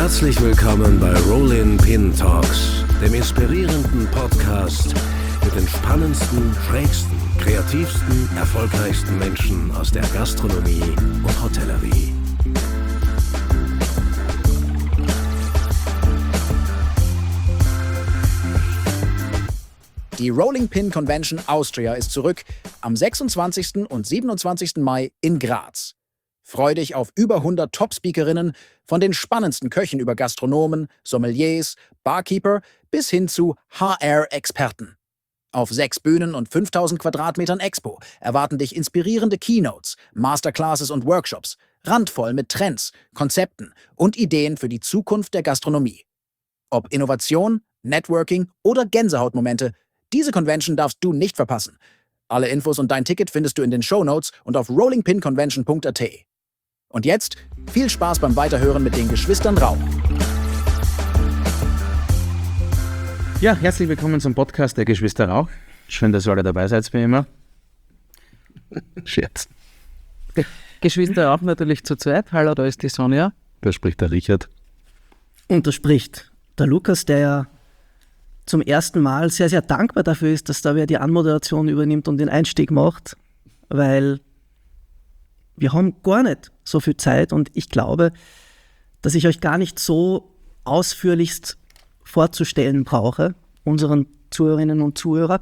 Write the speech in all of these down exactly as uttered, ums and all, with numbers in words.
Herzlich willkommen bei Rollin Pin Talks, dem inspirierenden Podcast mit den spannendsten, schrägsten, kreativsten, erfolgreichsten Menschen aus der Gastronomie und Hotellerie. Die Rolling Pin Convention Austria ist zurück am sechsundzwanzigsten und siebenundzwanzigsten Mai in Graz. Freu dich auf über hundert Top-Speakerinnen, von den spannendsten Köchen über Gastronomen, Sommeliers, Barkeeper bis hin zu H R-Experten. Auf sechs Bühnen und fünftausend Quadratmetern Expo erwarten dich inspirierende Keynotes, Masterclasses und Workshops, randvoll mit Trends, Konzepten und Ideen für die Zukunft der Gastronomie. Ob Innovation, Networking oder Gänsehautmomente, diese Convention darfst du nicht verpassen. Alle Infos und dein Ticket findest du in den Shownotes und auf rolling pin convention punkt a t. Und jetzt viel Spaß beim Weiterhören mit den Geschwistern Rauch. Ja, herzlich willkommen zum Podcast der Geschwister Rauch. Schön, dass ihr alle dabei seid, wie immer. Scherz. Geschwister Rauch natürlich zu zweit. Hallo, da ist die Sonja. Da spricht der Richard. Und da spricht der Lukas, der ja zum ersten Mal sehr, sehr dankbar dafür ist, dass da wer die Anmoderation übernimmt und den Einstieg macht, weil wir haben gar nicht so viel Zeit und ich glaube, dass ich euch gar nicht so ausführlichst vorzustellen brauche, unseren Zuhörerinnen und Zuhörer.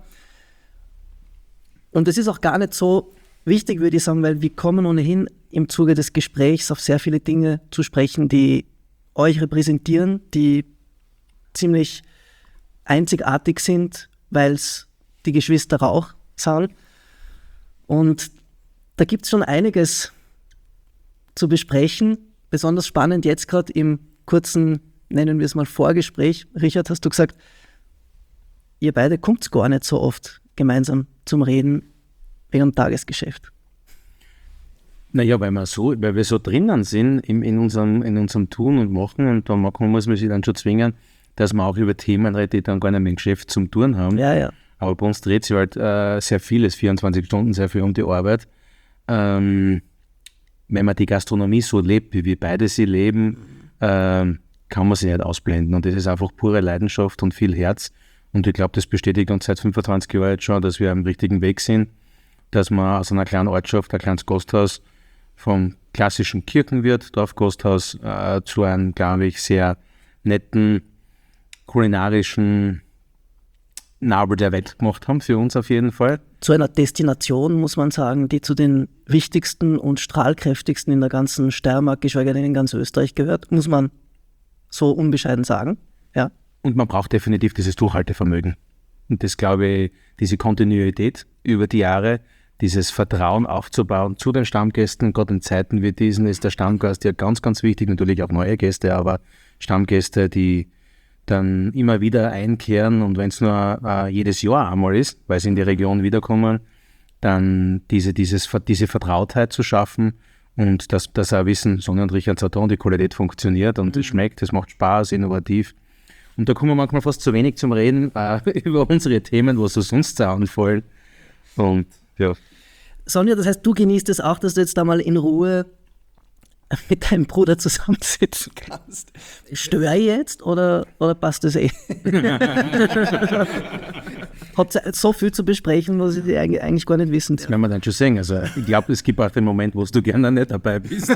Und es ist auch gar nicht so wichtig, würde ich sagen, weil wir kommen ohnehin im Zuge des Gesprächs auf sehr viele Dinge zu sprechen, die euch repräsentieren, die ziemlich einzigartig sind, weil es die Geschwister Rauch sind. Und da gibt es schon einiges zu besprechen. Besonders spannend jetzt gerade im kurzen, nennen wir es mal Vorgespräch. Richard, hast du gesagt, ihr beide kommt gar nicht so oft gemeinsam zum Reden wegen dem Tagesgeschäft. Naja, weil wir so, weil wir so drinnen sind in, in, unserem, in unserem Tun und Machen und da muss man sich dann schon zwingen, dass wir auch über Themen reden, die dann gar nicht mehr im Geschäft zum Tun haben. Ja, ja. Aber bei uns dreht sich halt äh, sehr vieles, vierundzwanzig Stunden, sehr viel um die Arbeit. Ähm, wenn man die Gastronomie so lebt, wie wir beide sie leben, ähm, kann man sie nicht ausblenden. Und das ist einfach pure Leidenschaft und viel Herz. Und ich glaube, das bestätigt uns seit fünfundzwanzig Jahren jetzt schon, dass wir am richtigen Weg sind, dass man aus einer kleinen Ortschaft, ein kleines Gasthaus, vom klassischen Kirchenwirt, Dorfgasthaus, äh, zu einem, glaube ich, sehr netten, kulinarischen Nabel der Welt gemacht haben, für uns auf jeden Fall. Zu einer Destination, muss man sagen, die zu den wichtigsten und strahlkräftigsten in der ganzen Steiermark, geschweige denn in ganz Österreich gehört, muss man so unbescheiden sagen. Ja. Und man braucht definitiv dieses Durchhaltevermögen. Und das, glaube ich, diese Kontinuität über die Jahre, dieses Vertrauen aufzubauen zu den Stammgästen, gerade in Zeiten wie diesen ist der Stammgast ja ganz, ganz wichtig, natürlich auch neue Gäste, aber Stammgäste, die dann immer wieder einkehren und wenn es nur äh, jedes Jahr einmal ist, weil sie in die Region wiederkommen, dann diese, dieses, diese Vertrautheit zu schaffen und dass, dass auch wissen, Sonja und Richard Saturn, die Qualität funktioniert und es schmeckt, es macht Spaß, innovativ. Und da kommen wir manchmal fast zu wenig zum Reden äh, über unsere Themen, was uns sonst so anfallen. Und ja. Sonja, das heißt, du genießt es auch, dass du jetzt da mal in Ruhe mit deinem Bruder zusammensitzen kannst. Störe ich jetzt oder, oder passt das eh? Habt ihr so viel zu besprechen, was ich eigentlich gar nicht wissen. Das werden wir dann schon sehen. Also ich glaube, es gibt auch den Moment, wo du gerne nicht dabei bist.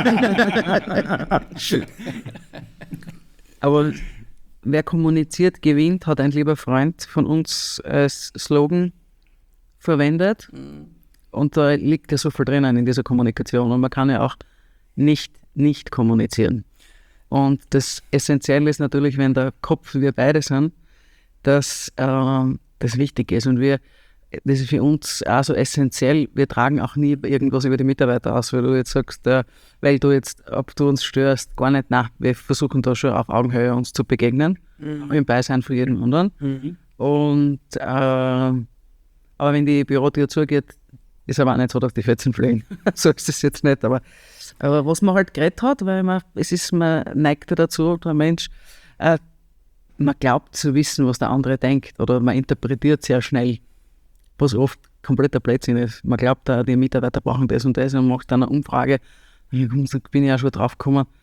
Aber wer kommuniziert, gewinnt, hat ein lieber Freund von uns als Slogan verwendet. Und da liegt ja so viel drinnen in dieser Kommunikation. Und man kann ja auch nicht nicht kommunizieren. Und das Essentielle ist natürlich, wenn der Kopf, wir beide sind, dass äh, das wichtig ist. Und wir, das ist für uns auch so essentiell, wir tragen auch nie irgendwas über die Mitarbeiter aus, weil du jetzt sagst, äh, weil du jetzt, ob du uns störst, gar nicht, nein, wir versuchen da schon auf Augenhöhe uns zu begegnen, mhm. im Beisein von jedem anderen. Mhm. Und äh, aber wenn die Bürotür zugeht, ist aber auch nicht so, dass die Fetzen fliegen. So ist es jetzt nicht, aber Aber was man halt geredet hat, weil man, es ist, man neigt dazu, der Mensch, äh, man glaubt zu wissen, was der andere denkt oder man interpretiert sehr schnell, was oft kompletter Blödsinn ist. Man glaubt, die Mitarbeiter brauchen das und das und macht dann eine Umfrage. Ich bin ja schon drauf gekommen,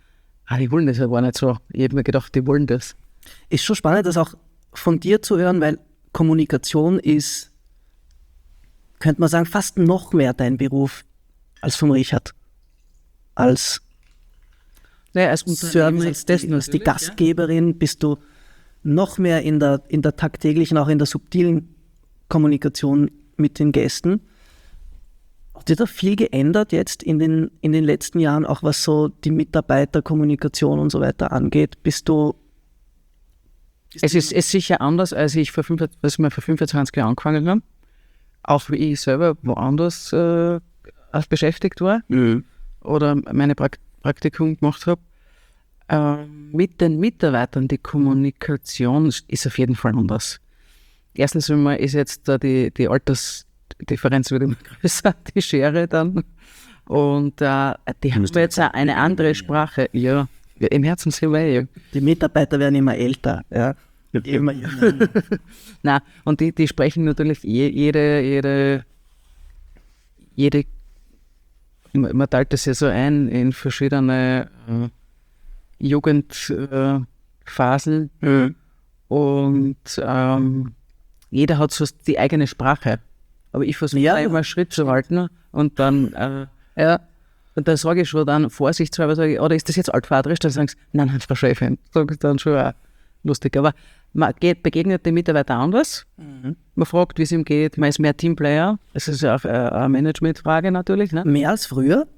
Ah, die wollen das ja gar nicht so. Ich habe mir gedacht, die wollen das. Ist schon spannend, das auch von dir zu hören, weil Kommunikation ist, könnte man sagen, fast noch mehr dein Beruf als von Richard. Als Naja, als Service, als, die, als die Gastgeberin bist du noch mehr in der, in der tagtäglichen, auch in der subtilen Kommunikation mit den Gästen. Hat sich da viel geändert jetzt in den, in den letzten Jahren, auch was so die Mitarbeiterkommunikation und so weiter angeht? Bist du... Bist es ist, ist sicher anders, als ich vor, fünf, als wir vor fünfundzwanzig Jahren angefangen haben. Auch wie ich selber woanders äh, beschäftigt war mhm. oder meine Prakt- Praktikum gemacht habe. Äh, mit den Mitarbeitern, die Kommunikation ist auf jeden Fall anders. Erstens einmal ist jetzt da die, die Altersdifferenz wird immer größer, die Schere dann. Und äh, die haben jetzt auch eine andere Sprache. Ja, im Herzen sind wir ja. Die Mitarbeiter werden immer älter. Ja. Immer jünger. Nein, und die, die sprechen natürlich je, jede, jede, jede, man teilt das ja so ein in verschiedene äh, Jugendphasen äh, mhm. und ähm, jeder hat so die eigene Sprache. Aber ich versuche ja, immer Schritt zu halten und dann, äh, ja, und dann sage ich schon dann vorsichtshalber, sage ich, oder ist das jetzt altvaterisch? Dann sagen sie, nein, nein, Frau Chefin, sage ich dann schon auch lustig. Aber man geht, begegnet den Mitarbeiter anders. Mhm. Man fragt, wie es ihm geht. Man ist mehr Teamplayer. Das ist ja auch eine Managementfrage natürlich. Ne? Mehr als früher?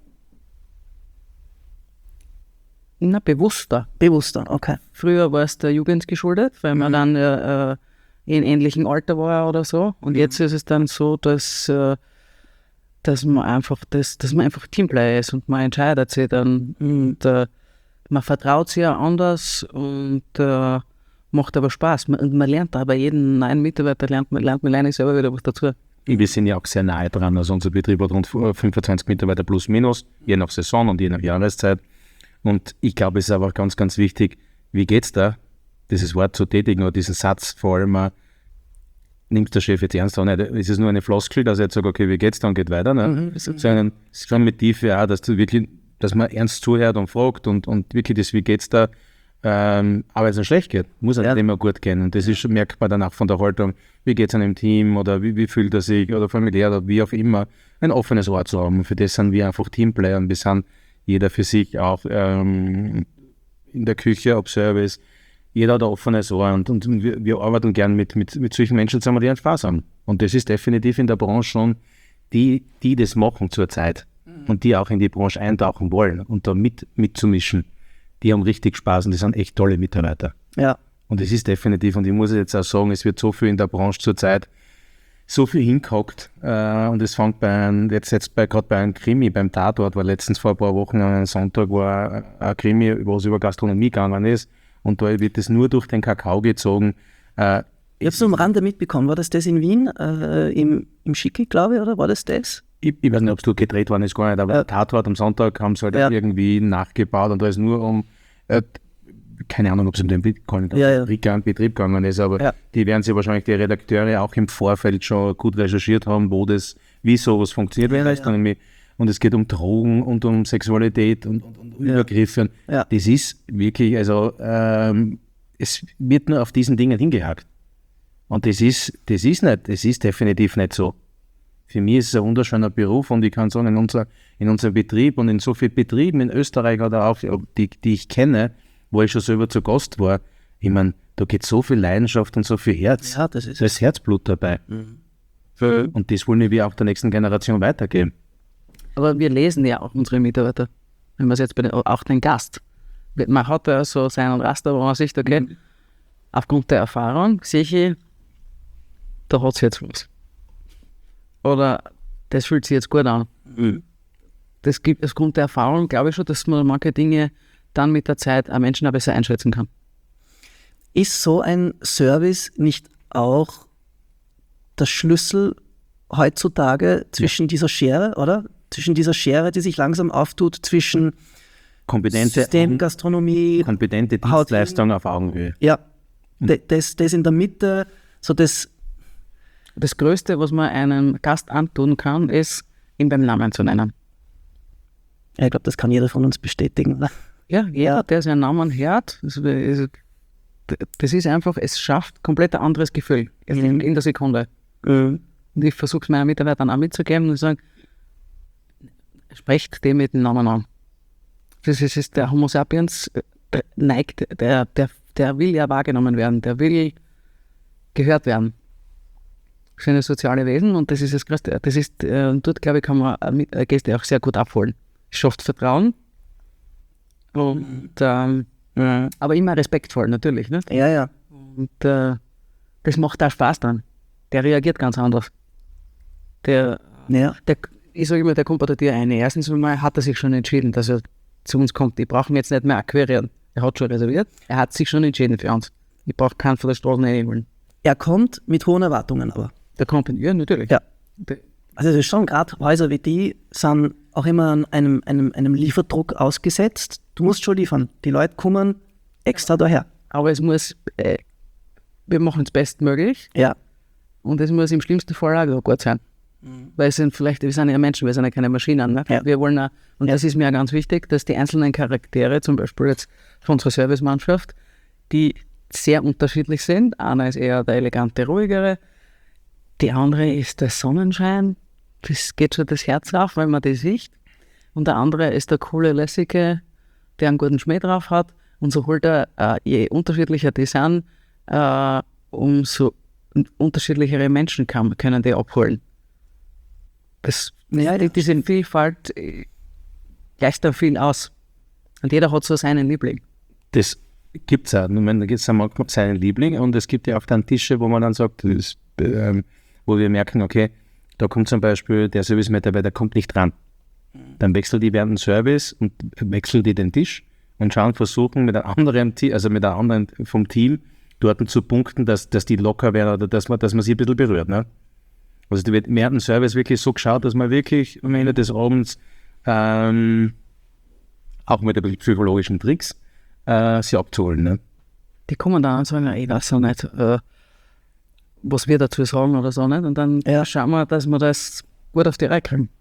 Na, bewusster. Bewusster, okay. Früher war es der Jugend geschuldet, weil man mhm. dann äh, in ähnlichem Alter war oder so. Und mhm. jetzt ist es dann so, dass, äh, dass man einfach das, dass man einfach Teamplayer ist und man entscheidet sich dann. Und äh, man vertraut sich ja anders und äh, macht aber Spaß. Man, man lernt da bei jedem neuen Mitarbeiter, lernt man, lernt man leider selber wieder was dazu. Wir sind ja auch sehr nahe dran. Also unser Betrieb hat rund fünfundzwanzig Mitarbeiter plus minus, je nach Saison und je nach Jahreszeit. Und ich glaube, es ist aber ganz, ganz wichtig, wie geht's da, dieses Wort zu tätigen oder diesen Satz vor allem, uh, nimmt der Chef jetzt ernst an, nicht? Ist es nur eine Floskel, dass er jetzt sagt, okay, wie geht's da und geht weiter, ne? Mhm. Sondern schon mit Tiefe auch, dass du wirklich, dass man ernst zuhört und fragt und, und wirklich das, wie geht's da, ähm, aber wenn es einem schlecht geht, muss es ja nicht immer gut gehen. Und das ist merkbar dann auch von der Haltung, wie geht's einem Team oder wie, wie fühlt er sich oder familiär oder wie auch immer, ein offenes Ohr zu haben. Und für das sind wir einfach Teamplayer und wir sind jeder für sich auch ähm, in der Küche, ob Service, jeder hat ein offenes Ohr und, und wir, wir arbeiten gern mit, mit, mit solchen Menschen zusammen, die einen Spaß haben. Und das ist definitiv in der Branche schon die, die das machen zurzeit mhm. und die auch in die Branche eintauchen wollen und da mit, mitzumischen. Die haben richtig Spaß und die sind echt tolle Mitarbeiter. Ja. Und es ist definitiv, und ich muss jetzt auch sagen, es wird so viel in der Branche zurzeit so viel hingehackt äh, und es fängt bei einem, jetzt, jetzt bei, gerade bei einem Krimi, beim Tatort, war letztens vor ein paar Wochen an einem Sonntag war ein Krimi, was über Gastronomie gegangen ist und da wird es nur durch den Kakao gezogen. Äh, ich habe es am Rande mitbekommen, war das das in Wien, äh, im, im Schicki, glaube ich, oder war das das? Ich, ich weiß nicht, ob es dort gedreht worden ist, gar nicht, aber ja. Tatort am Sonntag haben sie halt ja. irgendwie nachgebaut und da ist nur um äh, keine Ahnung, ob es um den Betrieb ja, ja. Betrieb gegangen ist, aber ja. die werden sich wahrscheinlich die Redakteure auch im Vorfeld schon gut recherchiert haben, wo das, wie sowas funktioniert. Ja, ja. Und es geht um Drogen und um Sexualität und, und, und ja. Übergriffe. Ja. Das ist wirklich, also ähm, es wird nur auf diesen Dingen hingehakt. Und das ist, das ist nicht, das ist definitiv nicht so. Für mich ist es ein wunderschöner Beruf und ich kann sagen, in, unser, in unserem Betrieb und in so vielen Betrieben in Österreich oder auch, die, die ich kenne, wo ich schon selber zu Gast war, ich meine, da geht so viel Leidenschaft und so viel Herz. Ja, das ist da ist Herzblut dabei. Mhm. Und das wollen wir auch der nächsten Generation weitergeben. Aber wir lesen ja auch unsere Mitarbeiter. Wenn man es jetzt bei den, auch den Gast. Man hat ja so seinen Raster, wo man sich da geht. Mhm. Aufgrund der Erfahrung sehe ich, da hat es jetzt was. Oder das fühlt sich jetzt gut an. Mhm. Das gibt aufgrund der Erfahrung, glaube ich schon, dass man manche Dinge dann mit der Zeit einen Menschen auch besser einschätzen kann. Ist so ein Service nicht auch der Schlüssel heutzutage zwischen ja. dieser Schere, oder? Zwischen dieser Schere, die sich langsam auftut, zwischen kompetente Systemgastronomie, kompetente Dienstleistung auf Augenhöhe. Ja, mhm. das, das in der Mitte, so das... Das Größte, was man einem Gast antun kann, ist, ihn beim Namen zu nennen. Ja, ich glaube, das kann jeder von uns bestätigen. Oder? Ja, jeder, der seinen Namen hört, das ist, das ist einfach, es schafft komplett ein anderes Gefühl in, in der Sekunde. Mhm. Und ich versuche es meinen Mitarbeitern auch mitzugeben und sagen, sprecht den mit dem Namen an. Das ist, ist der Homo sapiens, der neigt, der, der, der will ja wahrgenommen werden, der will gehört werden. Das sind soziale Wesen und das ist das Größte. Das ist, äh, dort, glaube ich, kann man äh, Gäste auch sehr gut abholen. Es schafft Vertrauen und ähm, Mhm. aber immer respektvoll, natürlich. Nicht? Ja, ja. Und äh, das macht auch Spaß dann. Der reagiert ganz anders. Der, Ja. der ich sage immer, der kommt bei dir ein. Erstens einmal hat er sich schon entschieden, dass er zu uns kommt. Ich brauche ihn jetzt nicht mehr akquirieren. Er hat schon reserviert. Er hat sich schon entschieden für uns. Ich brauche keinen von der Straße reinholen. Er kommt mit hohen Erwartungen aber. Der kommt in ja, natürlich. Ja. Der, Also es ist schon, gerade Häuser wie die sind auch immer an einem, einem, einem Lieferdruck ausgesetzt. Du musst schon liefern. Die Leute kommen extra daher. aber es muss, äh, wir machen es bestmöglich Ja. und es muss im schlimmsten Fall auch gut sein. Weil es sind vielleicht, wir sind ja Menschen, wir sind ja keine Maschinen. Ne? Ja. Wir wollen auch, und Ja. das ist mir auch ganz wichtig, dass die einzelnen Charaktere, zum Beispiel jetzt von unserer Servicemannschaft, die sehr unterschiedlich sind. Einer ist eher der elegante, ruhigere, die andere ist der Sonnenschein, das geht schon das Herz auf, wenn man das sieht. Und der andere ist der coole, lässige, der einen guten Schmäh drauf hat. Und so holt er, äh, je unterschiedlicher die sind, äh, umso unterschiedlichere Menschen kann, können die abholen. Das, Ja, die, diese Vielfalt äh, gleicht dann viel aus. Und jeder hat so seinen Liebling. Das gibt es auch. Ich meine, da gibt es manchmal seinen Liebling und es gibt ja auch dann Tische, wo man dann sagt, das ist, ähm, wo wir merken, okay, da kommt zum Beispiel der Service-Mitarbeiter kommt nicht dran. Dann wechselt die während dem Service und wechselt die den Tisch und schauen, versuchen mit einem anderen, Ti- also mit einem anderen vom Team dort zu punkten, dass, dass die locker werden oder dass man, dass man sie ein bisschen berührt. Ne? Also da wird während dem Service wirklich so geschaut, dass man wirklich am Ende des Abends ähm, auch mit ein bisschen psychologischen Tricks äh, sie abzuholen. Ne? Die kommen dann und sagen, ich weiß auch nicht, äh, was wir dazu sagen oder so nicht. Und dann Ja. schauen wir, dass wir das gut auf die Reihe kriegen.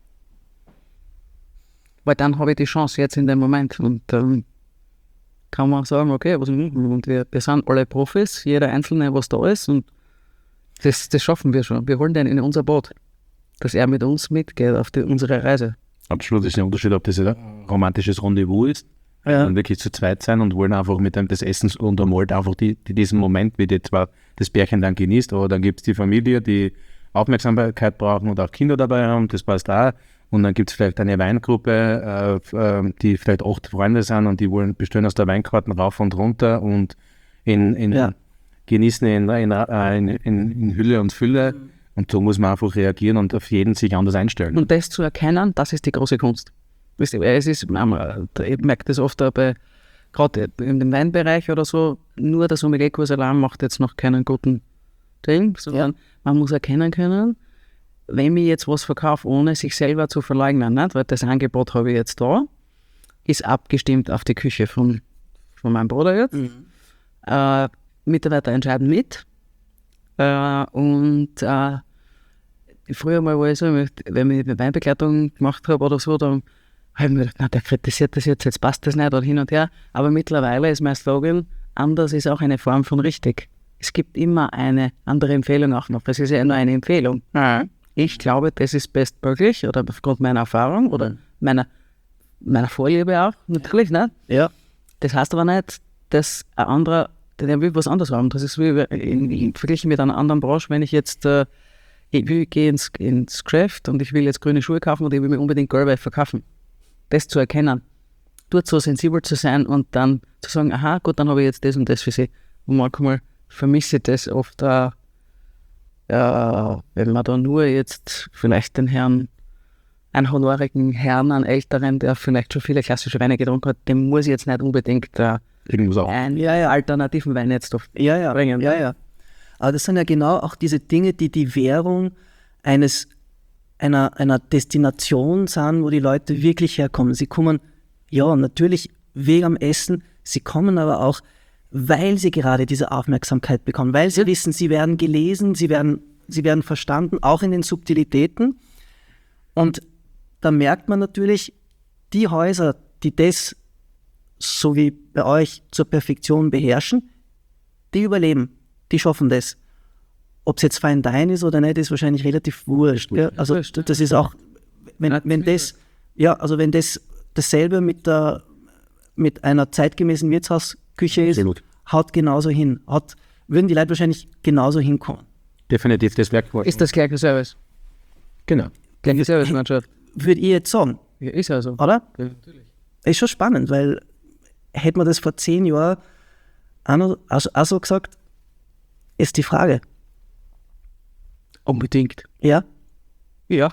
Weil dann habe ich die Chance jetzt in dem Moment. Und dann kann man sagen, okay, was, und wir, wir sind alle Profis, jeder Einzelne, was da ist. Und das, das schaffen wir schon. Wir holen den in unser Boot, dass er mit uns mitgeht auf die, unsere Reise. Absolut ist der Unterschied, ob das ein romantisches Rendezvous ist, Ja. und wirklich zu zweit sein und wollen einfach mit dem des Essens untermalt einfach die, die, diesen Moment, wie die zwar das Pärchen dann genießt, aber dann gibt es die Familie, die Aufmerksamkeit brauchen und auch Kinder dabei haben, das passt auch. Und dann gibt es vielleicht eine Weingruppe, äh, äh, die vielleicht acht Freunde sind und die wollen bestehen aus der Weinkarten rauf und runter und in, in, Ja. genießen in, in, in, in, in Hülle und Fülle. Und so muss man einfach reagieren und auf jeden sich anders einstellen. Und das zu erkennen, das ist die große Kunst. Wisst ihr, es ist, man- ich merke das oft auch bei, gerade im Weinbereich oder so, nur der Sommelierkurs allein macht jetzt noch keinen guten Ding, sondern man muss erkennen können, wenn ich jetzt was verkaufe, ohne sich selber zu verleugnen, nicht? Weil das Angebot habe ich jetzt da, ist abgestimmt auf die Küche von, von meinem Bruder jetzt. Äh, Mitarbeiter entscheiden mit. Äh, und äh, früher mal war ich so, wenn ich eine Weinbegleitung gemacht habe oder so, dann habe ich mir gedacht, na, der kritisiert das jetzt, jetzt passt das nicht oder hin und her. Aber mittlerweile ist mein Slogan, anders ist auch eine Form von richtig. Es gibt immer eine andere Empfehlung auch noch. Es ist ja nur eine Empfehlung. Ich glaube, das ist bestmöglich oder aufgrund meiner Erfahrung oder meiner, meiner Vorliebe auch, natürlich, ne? Ja. Das heißt aber nicht, dass ein anderer, der will was anderes haben. Das ist wie in, in, verglichen mit einer anderen Branche, wenn ich jetzt, äh, ich will, gehe ins, ins Geschäft und ich will jetzt grüne Schuhe kaufen und ich will mir unbedingt gelbe verkaufen. Das zu erkennen, dort so sensibel zu sein und dann zu sagen, aha, gut, dann habe ich jetzt das und das für sie. Und manchmal vermisse ich das oft, äh, ja, wenn man da nur jetzt vielleicht den Herrn, einen honorigen Herrn, einen Älteren, der vielleicht schon viele klassische Weine getrunken hat, dem muss ich jetzt nicht unbedingt äh, Irgendwas auch. einen Ja, ja. alternativen Wein jetzt auf Ja, ja, bringen. ja, ja. Aber das sind ja genau auch diese Dinge, die die Währung eines, einer, einer Destination sind, wo die Leute wirklich herkommen. Sie kommen, ja, natürlich wegen am Essen, sie kommen aber auch, weil sie gerade diese Aufmerksamkeit bekommen, weil sie wissen, sie werden gelesen, sie werden, sie werden verstanden, auch in den Subtilitäten. Und da merkt man natürlich, die Häuser, die das so wie bei euch zur Perfektion beherrschen, die überleben, die schaffen das. Ob es jetzt Fine Dine ist oder nicht, ist wahrscheinlich relativ wurscht. Ja? Also das ist auch, wenn, wenn das, ja, also wenn das dasselbe mit der mit einer zeitgemäßen Wirtshausküche ist, Absolut. haut genauso hin. Hat, würden die Leute wahrscheinlich genauso hinkommen. Definitiv, das Werk. Ist das gleiche Service? Genau. Gleiche Service-Mannschaft. Würde ich jetzt sagen, Ja, ist ja so. oder? Ja, natürlich. Ist schon spannend, weil hätte man das vor zehn Jahren auch, noch, auch, auch so gesagt, ist die Frage. Unbedingt. Ja? Ja.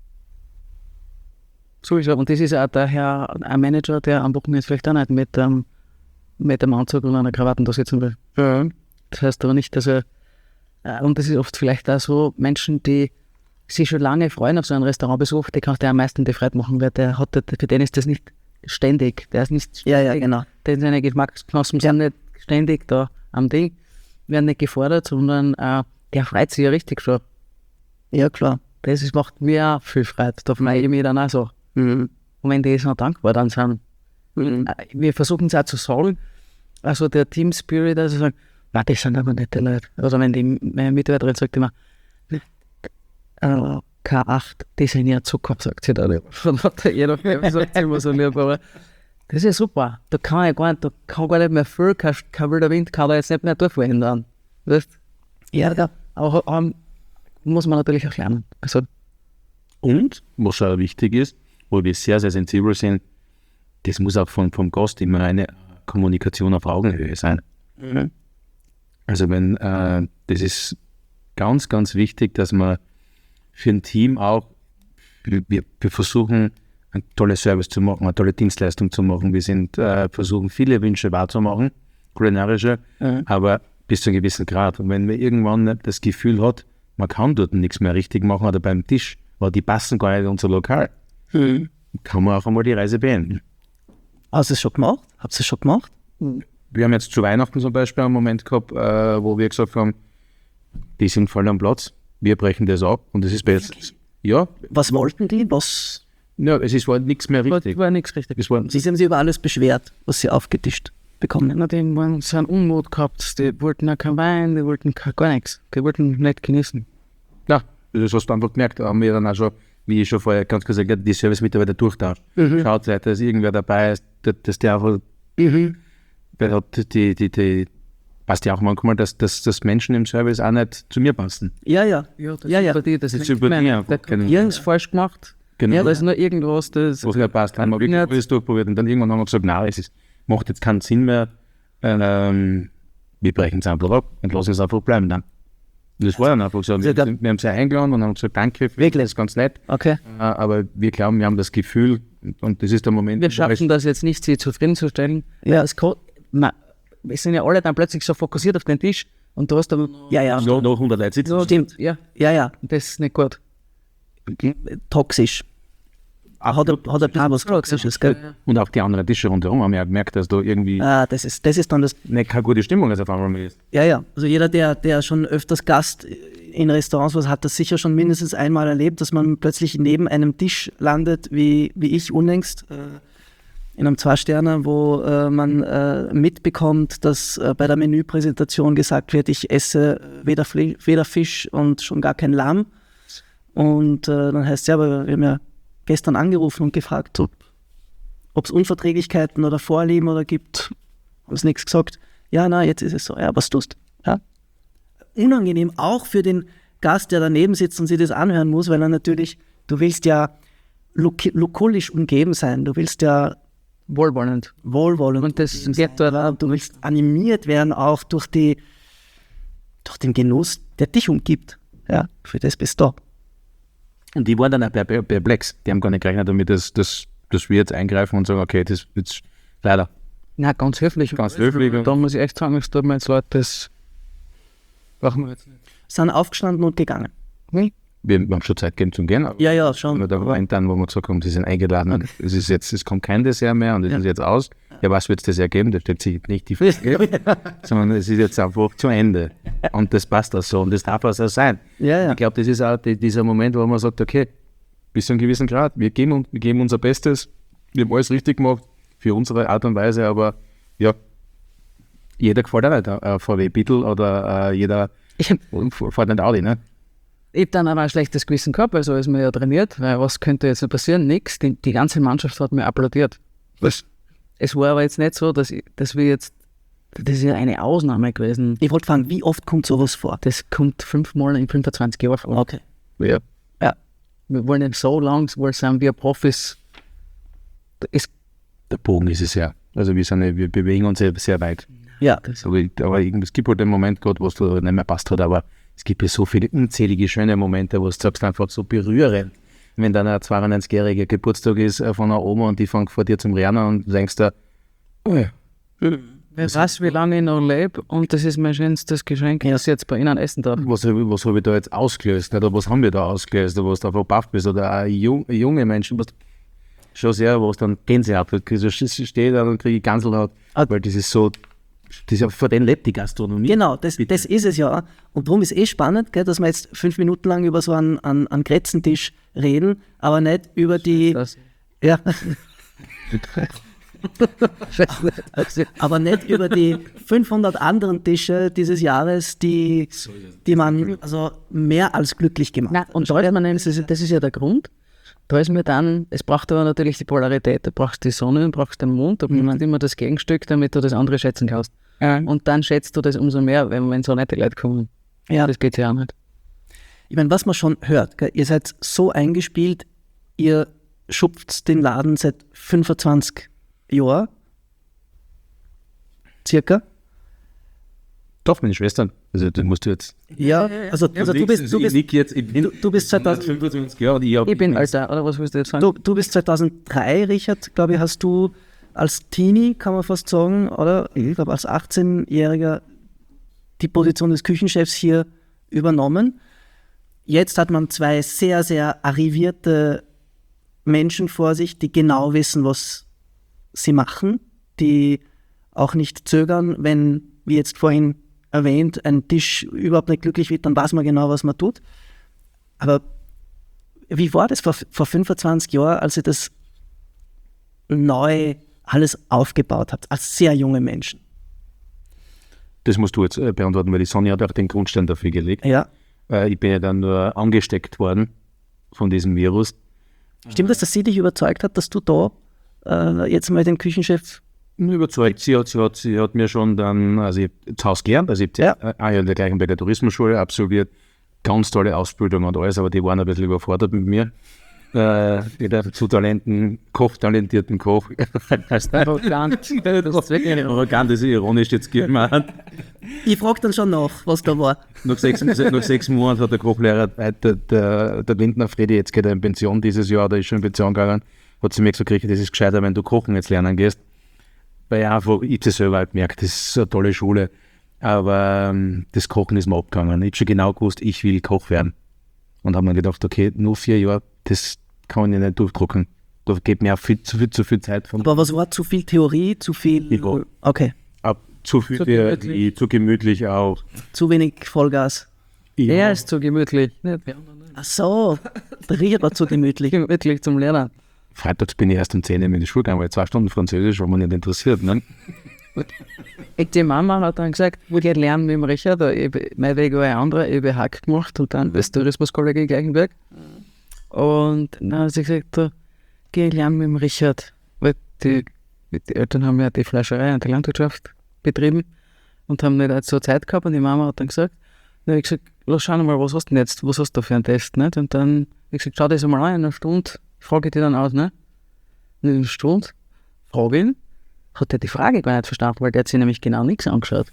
So ist er. Und das ist auch der Herr, ein Manager, der am Wochenende vielleicht auch nicht mit, ähm, mit einem Anzug und einer Krawatte da sitzen will. Ja. Das heißt aber nicht, dass er, äh, und das ist oft vielleicht auch so, Menschen, die sich schon lange freuen auf so einen Restaurantbesuch, die kann der am meisten die Freude machen, weil der hat, für den ist das nicht ständig. Der ist nicht Ja, ja, genau. denn seine Geschmacksknospen sind nicht ständig da am Ding, werden nicht gefordert, sondern äh, der freut sich ja richtig schon. Ja, klar. Das ist, macht mir auch viel Freude. Da freue ich mich dann auch so. Mhm. Und wenn die so dankbar dann sind. Mhm. Äh, Wir versuchen es auch zu sagen, also der Team Spirit, also sagen, na, das sind aber nette Leute. Also wenn die meine Mitarbeiterin sagt immer, äh, K acht, die sind ja Zucker, sagt sie dann. Dann hat er jeder sagt sie immer so lieb, aber das ist ja super. Da kann ich gar nicht, da kann gar nicht mehr viel, kein, kein wilder Wind kann da jetzt nicht mehr durchverhindern. Weißt? Ja, ja. Aber ähm, muss man natürlich auch lernen. Also, Und, was auch wichtig ist, wo wir sehr, sehr sensibel sind, das muss auch von, vom Gast immer eine Kommunikation auf Augenhöhe sein. Mhm. Also wenn, äh, das ist ganz, ganz wichtig, dass man für ein Team auch, wir, wir versuchen, ein tolles Service zu machen, eine tolle Dienstleistung zu machen. Wir sind, äh, versuchen, viele Wünsche wahrzumachen, kulinarische, Mhm. aber bis zu einem gewissen Grad. Und wenn man irgendwann das Gefühl hat, man kann dort nichts mehr richtig machen oder beim Tisch, weil die passen gar nicht in unser Lokal, Mhm. kann man auch einmal die Reise beenden. Hast du es schon gemacht? Habt ihr es schon gemacht? Wir haben jetzt zu Weihnachten zum Beispiel einen Moment gehabt, äh, wo wir gesagt haben, die sind voll am Platz, wir brechen das ab und es ist besser. Ja, Was wollten die? Was? ja, es ist, war nichts mehr war, richtig. war nichts richtig. Es war, Sie haben sich über alles beschwert, was sie aufgetischt bekommen. Na, die waren so einen Unmut gehabt, die wollten auch keinen Wein, die wollten kein, gar nichts. Die wollten nicht genießen. na, das hast du einfach gemerkt, haben wir dann auch schon, wie ich schon vorher ganz gesagt habe, die Service-Mitarbeiter durchtauscht. Schaut, da ist irgendwer dabei, dass, dass der einfach, Mhm. weil hat die, die, die, passt ja auch manchmal, dass, dass, dass Menschen im Service auch nicht zu mir passen. Ja, ja. Ja, das Ja, ist ja. über die, das Das ist ist über die der einfach, hat genau. irgendwas falsch gemacht. Genau. Ja, da ist nur irgendwas, das Was nicht passt, haben wir wirklich Nicht. alles durchprobiert und dann irgendwann haben wir gesagt, nein, es ist, macht jetzt keinen Sinn mehr, ähm, wir brechen es einfach ab und lassen es einfach bleiben dann. Und das war dann einfach so. Wir, da- wir haben sie eingeladen und haben gesagt, danke, für Wirklich? das ist ganz nett, Okay. äh, aber wir glauben, wir haben das Gefühl und das ist der Moment, wir wo schaffen das jetzt nicht, sie zufriedenzustellen. Ja. Es kann, man, wir sind ja alle dann plötzlich so fokussiert auf den Tisch und du hast aber noch, Ja, ja. es noch, noch hundert Leute sitzen. Stimmt. ja, Ja, ja. das ist nicht gut. Toxisch. Hat er, hat er Plan was Toxisches, gell? Und auch die anderen Tische rundherum haben ja gemerkt, dass da irgendwie Ah, das ist, das ist dann das. nicht keine gute Stimmung ist auf einmal ist. Ja, ja. Also jeder, der, der schon öfters Gast in Restaurants war, hat das sicher schon mindestens einmal erlebt, dass man plötzlich neben einem Tisch landet, wie, wie ich unlängst, äh, in einem Zwei-Sterner, wo äh, man äh, mitbekommt, dass äh, bei der Menüpräsentation gesagt wird, ich esse weder, Fle weder Fisch und schon gar kein Lamm. Und äh, dann heißt es ja, aber wir haben ja gestern angerufen und gefragt, ob es Unverträglichkeiten oder Vorlieben oder gibt. Haben sie nichts gesagt. Ja, na, jetzt ist es so. Ja, was tust du? Ja. Unangenehm, auch für den Gast, der daneben sitzt und sich das anhören muss, weil er natürlich, du willst ja lokulisch umgeben sein. Du willst ja Wohlwollend. wohlwollend Und das umgeben geht sein. dort Ja, du willst animiert werden auch durch, die, durch den Genuss, der dich umgibt. Ja, für das bist du da. Und die waren dann auch per- perplex. Die haben gar nicht gerechnet damit, dass, dass, dass wir jetzt eingreifen und sagen, okay, das jetzt leider. Na, ganz höflich. Ganz höflich. Da muss ich echt sagen, es tut mir jetzt leid, das brauchen wir jetzt nicht. Sind aufgestanden und gegangen. Hm? Wir haben schon Zeit gegeben zum Gehen. aber Ja, ja, schon. Da war ein dann, wo wir gesagt haben, sie sind eingeladen. Es ist jetzt, es kommt kein Dessert mehr und es Ja. ist jetzt aus. Ja, was wird es Dessert geben? Da stellt sich nicht die Frage, sondern es ist jetzt einfach zu Ende. Und das passt auch so und das darf auch so sein. Ja, ja. Ich glaube, das ist auch die, dieser Moment, wo man sagt, okay, bis zu einem gewissen Grad, wir geben, uns- wir geben unser Bestes, wir haben alles richtig gemacht, für unsere Art und Weise, aber ja, jeder gefällt auch nicht ein V W Beetle oder äh, jeder Ich, fährt nicht Audi, ne? ich habe dann aber ein schlechtes Gewissen gehabt, weil so ist mir ja trainiert, weil was könnte jetzt noch passieren? Nichts. Die, die ganze Mannschaft hat mir applaudiert. Was? Es war aber jetzt nicht so, dass, ich, dass wir jetzt, das ist ja eine Ausnahme gewesen. Ich wollte fragen, wie oft kommt sowas vor? Das kommt fünfmal in fünfundzwanzig Jahren vor. Okay. Ja. Ja. Wir wollen nicht so lang, wo sind wir Profis. Es, Der Bogen ist es ja. Also wir, sind, wir bewegen uns ja sehr weit. Ja. Aber, aber es gibt halt den Moment gerade, wo es nicht mehr passt hat, aber es gibt ja so viele unzählige schöne Momente, wo es sagst, einfach so berührend. Wenn dann ein zweiundneunzigjähriger Geburtstag ist von einer Oma und die fängt vor dir zum Rennen und du denkst da, oh ja. wer weiß, wie lange ich noch lebe und das ist mein schönstes Geschenk, dass ich jetzt bei Ihnen essen darf. Was, was habe ich da jetzt ausgelöst? Oder was haben wir da ausgelöst? Oder was du einfach baff bist? Oder auch jung, junge Menschen, was schon sehr, wo es dann Gänsehaut wird. Also ich stehe da und kriege Gänsehaut, weil das ist so, das ist ja, vor denen lebt die Gastronomie. Genau, das, das ist es ja. Und darum ist es eh spannend, gell, dass wir jetzt fünf Minuten lang über so einen, einen, einen Kretzentisch reden, aber nicht über die. Das, Ja. Aber nicht über die fünfhundert anderen Tische dieses Jahres, die, die man also mehr als glücklich gemacht Nein, hat. und da ist man, das ist, das ist ja der Grund. Da ist mir dann, es braucht aber natürlich die Polarität, du brauchst die Sonne, du brauchst den Mond, da brauchst immer das Gegenstück, damit du das andere schätzen kannst. Ja. Und dann schätzt du das umso mehr, wenn, wenn so nette Leute kommen. Ja. Das geht ja auch nicht. Ich meine, was man schon hört, gell, ihr seid so eingespielt, ihr schupft den Laden seit fünfundzwanzig Jahren, circa. Doch, meine Schwestern. Also das musst du jetzt. Ja, also, also du bist, du ich bist, lieg jetzt, ich bin du, du bist zweitausend, fünfundzwanzig Jahre und ich, hab, Ich bin Alter, oder was willst du jetzt sagen? du, du bist zweitausenddrei, Richard, glaube ich, hast du als Teenie, kann man fast sagen, oder ich glaube als achtzehnjähriger die Position des Küchenchefs hier übernommen. Jetzt hat man zwei sehr, sehr arrivierte Menschen vor sich, die genau wissen, was sie machen, die auch nicht zögern, wenn, wie jetzt vorhin erwähnt, ein Tisch überhaupt nicht glücklich wird, dann weiß man genau, was man tut. Aber wie war das vor, vor fünfundzwanzig Jahren, als ihr das neu alles aufgebaut habt, als sehr junge Menschen? Das musst du jetzt äh, beantworten, weil die Sonja hat auch den Grundstein dafür gelegt. Ja. Äh, ich bin ja dann nur angesteckt worden von diesem Virus. Stimmt das, dass sie dich überzeugt hat, dass du da äh, jetzt mal den Küchenchef... Überzeugt. Sie hat, sie, hat, sie hat mir schon dann, also ich habe das Haus gelernt, also ich habe Ja. ja. ein Jahr in der gleichen bei der Tourismusschule absolviert, ganz tolle Ausbildung und alles, aber die waren ein bisschen überfordert mit mir. Äh, mit einem zu Talenten, Koch, talentierten Koch. Arrogant. Das ist wirklich Arrogant, das ist ironisch jetzt gemeint. Ich frage dann schon nach, was da war. Nach sechs, nach sechs Monaten hat der Kochlehrer, äh, der, der, der Lindner Fredi, jetzt geht er in Pension dieses Jahr, der ist schon in Pension gegangen, hat zu mir gesagt, das ist gescheiter, wenn du kochen jetzt lernen gehst. Weil ich einfach, ich habe es selber halt gemerkt, das ist eine tolle Schule, aber ähm, das Kochen ist mir abgegangen. Ich habe schon genau gewusst, ich will Koch werden. Und habe mir gedacht, okay, nur vier Jahre, das kann ich nicht durchdrucken. Da geht mir auch viel, zu, viel, zu viel Zeit von. Aber was war zu viel Theorie, zu viel... Ja. Okay, Ab, zu viel Zu Theorie, gemütlich. zu gemütlich auch. zu wenig Vollgas. Er ist zu gemütlich. Nicht wir anderen nicht. Ach so, der Richard war zu gemütlich. Gemütlich zum Lernen. Freitags bin ich erst um zehn Uhr in die Schule gegangen, weil zwei Stunden Französisch, war mir nicht interessiert. Ne? Die Mama hat dann gesagt, wo ich lernen mit dem Richard, ich, mein Weg war ein anderer, ich habe Hack gemacht und dann das Tourismuskolleg in Gleichenberg. Und dann hat sie gesagt, da, geh lernen mit dem Richard. Weil die, die Eltern haben ja die Fleischerei und die Landwirtschaft betrieben und haben nicht so Zeit gehabt und die Mama hat dann gesagt, dann habe ich gesagt, lass schauen mal, was hast du denn jetzt, was hast du für einen Test? Nicht? Und dann habe ich gesagt, schau das einmal an, in einer Stunde, frage ich dich dann aus. Ne? Und in einer Stunde frage ihn, hat er die Frage gar nicht verstanden, weil der hat sich nämlich genau nichts angeschaut.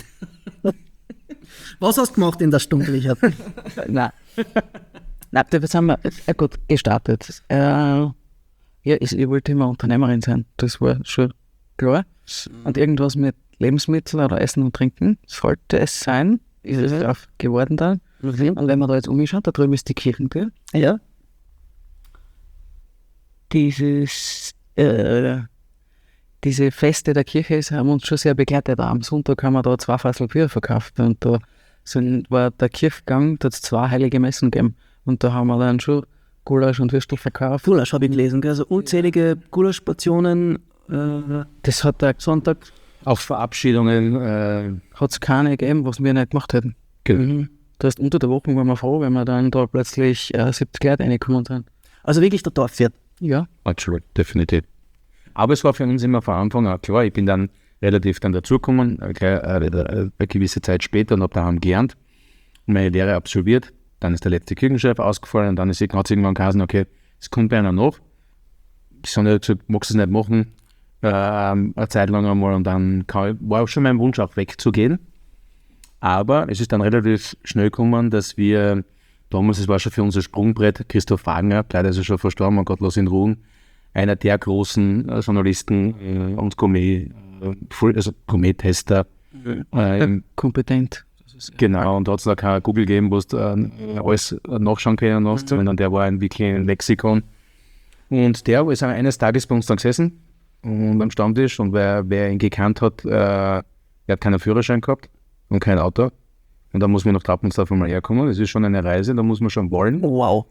Was hast du gemacht in der Stunde, Richard? Nein. Nein, da sind wir äh, gut gestartet. Äh, ja, ich, ich wollte immer Unternehmerin sein, das war schon klar. Und irgendwas mit Lebensmitteln oder Essen und Trinken sollte es sein, ist es auch geworden dann. Und wenn man da jetzt umschaut, da drüben ist die Kirchentür. Ja. Dieses, äh, diese Feste der Kirche ist, haben uns schon sehr begleitet. Am Sonntag haben wir da zwei Fassel Bier verkauft und da sind, war der Kirchgang, da hat es zwei heilige Messen gegeben. Und da haben wir dann schon Gulasch und Würstel verkauft. Gulasch habe ich gelesen, gell? Also unzählige Gulaschportionen äh, Das hat der Sonntag, Auch Verabschiedungen. Äh, hat es keine gegeben, was wir nicht gemacht hätten. genau. Das heißt, unter der Woche waren wir froh, wenn wir dann da plötzlich äh, siebzig Leute reingekommen sind. also wirklich der Dorfwirt. Ja. Absolut, definitiv. Aber es war für uns immer von Anfang an klar, ich bin dann relativ dann dazugekommen, äh, gleich, äh, eine gewisse Zeit später und habe daheim gelernt und meine Lehre absolviert. Dann ist der letzte Kirchenchef ausgefallen und dann ist hat es irgendwann geheißen, okay, es kommt bei einer nach. Ich habe gesagt, magst du es nicht machen, äh, eine Zeit lang einmal und dann kann, war auch schon mein Wunsch auch wegzugehen. Aber es ist dann relativ schnell gekommen, dass wir, damals, es war schon für unser Sprungbrett, Christoph Wagner, leider ist er schon verstorben, und Gott lass ihn ruhen, einer der großen äh, Journalisten äh, und Gourmet, äh, voll- also Gourmet-Tester. Äh, Kompetent. genau, und da hat es da kein Google gegeben, wo du äh, alles nachschauen können hast, sondern der war ein wirklich ein Lexikon. Und der ist eines Tages bei uns dann gesessen und am Stammtisch und wer, wer ihn gekannt hat, äh, der hat keinen Führerschein gehabt und kein Auto. Und da muss man nach Trappensdorf mal herkommen. Das ist schon eine Reise, da muss man schon wollen. Wow.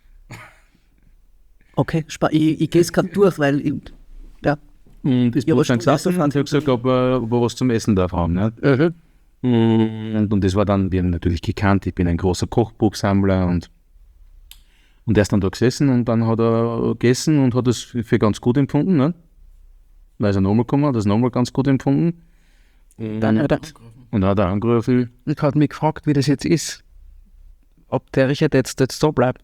Okay, spa- ich, ich gehe es gerade durch, weil ich, ja. Und ist Ja, aber bloß dann schon gesessen und hat gesagt, ob er, ob er was zum Essen darf haben. Ne? Mhm. Und, und das war dann, wir haben natürlich gekannt, ich bin ein großer Kochbuchsammler und, und der ist dann da gesessen und dann hat er gegessen und hat es für ganz gut empfunden. Ne? Weil er nochmal gekommen hat, das nochmal ganz gut empfunden. Dann hat er, Und dann hat er angerufen, und hat mich gefragt, wie das jetzt ist. Ob der Richard jetzt, jetzt da bleibt.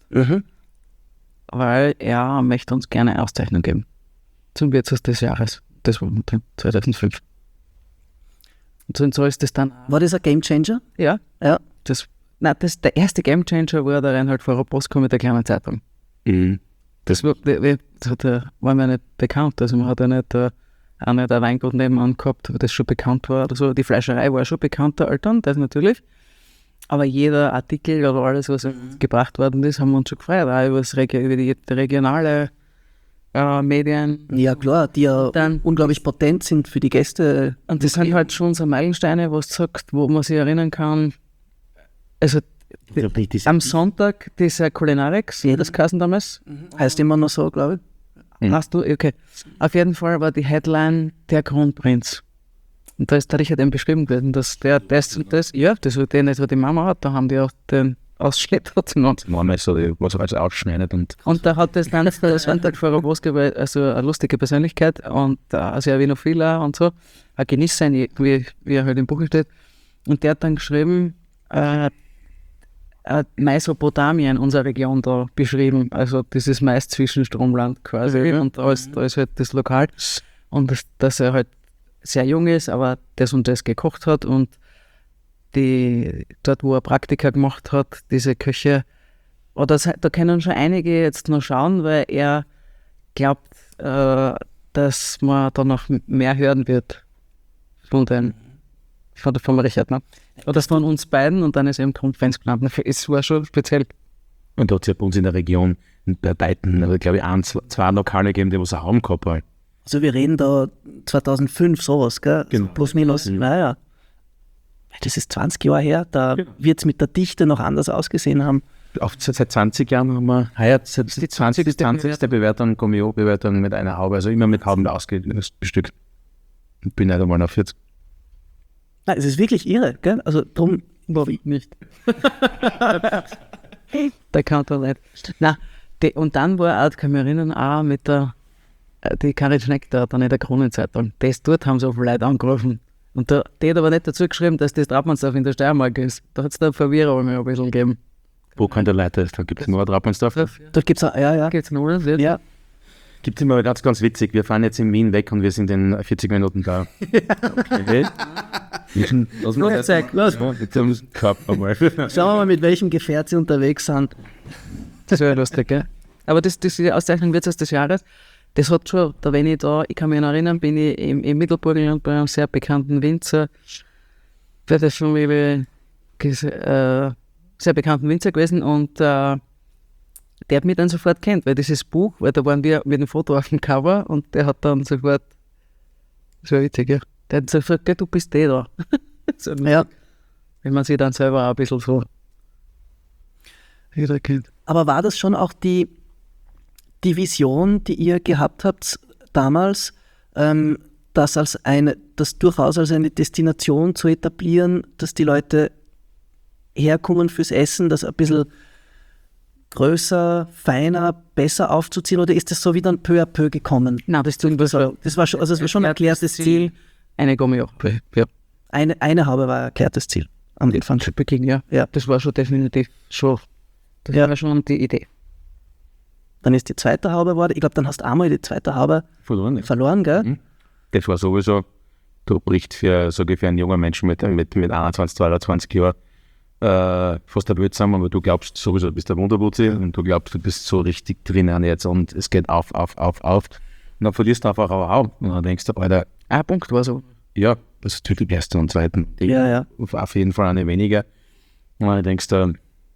Weil er möchte uns gerne eine Auszeichnung geben. Zum Wirtshaus des Jahres. Das war dann zweitausendfünf. Und so, und so ist das dann. War das ein Gamechanger? Ja. Ja. Das, nein, das, der erste Gamechanger war der Reinhold Fahrer-Postko mit der kleinen Zeitung. mhm. Das war, der, der, das hat, der, war mir nicht bekannt. Also man hat ja nicht, äh, auch nicht ein Weingut nebenan gehabt, wo das schon bekannt war oder so. Die Fleischerei war schon bekannt, der Eltern, das natürlich. Aber jeder Artikel oder alles, was mhm. gebracht worden ist, haben wir uns schon gefreut. Auch über, das Regi- über die, die regionale äh, Medien. Ja, klar, die ja Dann- unglaublich potent sind für die Gäste. Und das sind halt schon so Meilensteine, was du sagst, wo man sich erinnern kann. Also die, am Sonntag dieser Kulinarix, Ja. das geheißen damals. Heißt immer noch so, glaube ich. Mhm. Hast du? Okay. Auf jeden Fall war die Headline der Kronprinz. Und da ist der Richard eben beschrieben gewesen, dass der das und das, ja, das war den, das war die Mama hat, da haben die auch den Ausschnitt genannt. Manchmal so, die- was er also ausschneidet und Und da hat das dann der Sonntag vor Roboske, also eine lustige Persönlichkeit und äh, sehr vinophiler und so, ein Genießer, wie, wie er halt im Buch steht. Und der hat dann geschrieben, äh, äh, Mesopotamien, unsere Region da beschrieben, also dieses Mais-Zwischenstromland quasi. Und da ist, da ist halt das Lokal. Und das, dass er halt sehr jung ist, aber das und das gekocht hat und die, dort, wo er Praktika gemacht hat, diese Köche, oder se- da können schon einige jetzt noch schauen, weil er glaubt, äh, dass man da noch m- mehr hören wird von den, von der vom Richard, ne? Oder von uns beiden und dann ist eben Kronprinz genannt. Es war schon speziell. Und da hat es ja bei uns in der Region bei beiden, also glaube ich, ein, zwei, zwei Lokale gegeben, die was einen Raum gehabt haben. Also wir reden da zweitausendfünf sowas, gell? Genau. Plus minus, Mhm. naja. Das ist zwanzig Jahre her, da Genau. wird es mit der Dichte noch anders ausgesehen haben. Auf, seit, seit zwanzig Jahren haben wir, heuer seit die zwanzig, zwanzigste Bewertung, Gomeo-Bewertung mit einer Haube, also immer mit Hauben ausgestückt. Ich bin nicht einmal auf vierzig. Nein, es ist wirklich irre, gell? Also drum, Nicht. Der kann da nicht. Nein, die, und dann war auch, kann ich mich erinnern, auch mit der, äh, die Karin Schneck da, dann in der Kronenzeitung. Das dort haben so viele Leute angerufen. Und da, die hat aber nicht dazu geschrieben, dass das Trappmannsdorf in der Steiermark ist. Da hat es da Verwirrung ein bisschen gegeben. Wo kann der Leute, da gibt es nur Trappensdorf. dort gibt es auch, ja, ja. Geht's null? Ja. Ja, Gibt es immer ganz, ganz witzig. Wir fahren jetzt in Wien weg und wir sind in vierzig Minuten da. Okay. Lass Los, zeig, los. Jetzt haben wir es gehabt einmal. Schauen wir mal, mit welchem Gefährt sie unterwegs sind. Das wäre lustig, gell? Aber das, das die Auszeichnung Wirtshaus des Jahres, das hat schon, da wenn ich da, ich kann mich noch erinnern, bin ich im, im Mittelburgenland bei einem sehr bekannten Winzer, bei der Familie, äh, sehr bekannten Winzer gewesen und äh, der hat mich dann sofort kennt, weil dieses Buch, weil da waren wir mit dem Foto auf dem Cover und der hat dann sofort, das war witzig, ja, der hat sofort gesagt, du bist der da. So, Ja. wenn man sich dann selber auch ein bisschen so wiederkennt. Aber war das schon auch die, die Vision, die ihr gehabt habt damals, ähm, das, als eine, das durchaus als eine Destination zu etablieren, dass die Leute herkommen fürs Essen, das ein bisschen größer, feiner, besser aufzuziehen, oder ist das so wieder peu à peu gekommen? Nein, das, das, war, das war schon, also das war schon ein erklärtes Ziel. Eine Gummiappe, ja. Eine, eine Haube war ein erklärtes Ziel am Anfang. Zu Beginn, ja. Ja. Das war schon definitiv schon, das Ja. war schon die Idee. Dann ist die zweite Haube geworden. Ich glaube, dann hast du einmal die zweite Haube Verloren. verloren, gell? Mhm. Das war sowieso, du bricht für, sage ich, für einen jungen Menschen mit, mit, mit einundzwanzig, zweiundzwanzig Jahren äh, fast der Welt zusammen, aber du glaubst sowieso, du bist der Wunderwurzel und du glaubst, du bist so richtig drinnen jetzt und es geht auf, auf, auf, auf. Und dann verlierst du einfach auch auf. Und dann denkst du, Alter, Ein Punkt war so. ja, das ist natürlich ersten und zweiten. Ja, ja. Auf jeden Fall eine weniger. Und dann denkst du,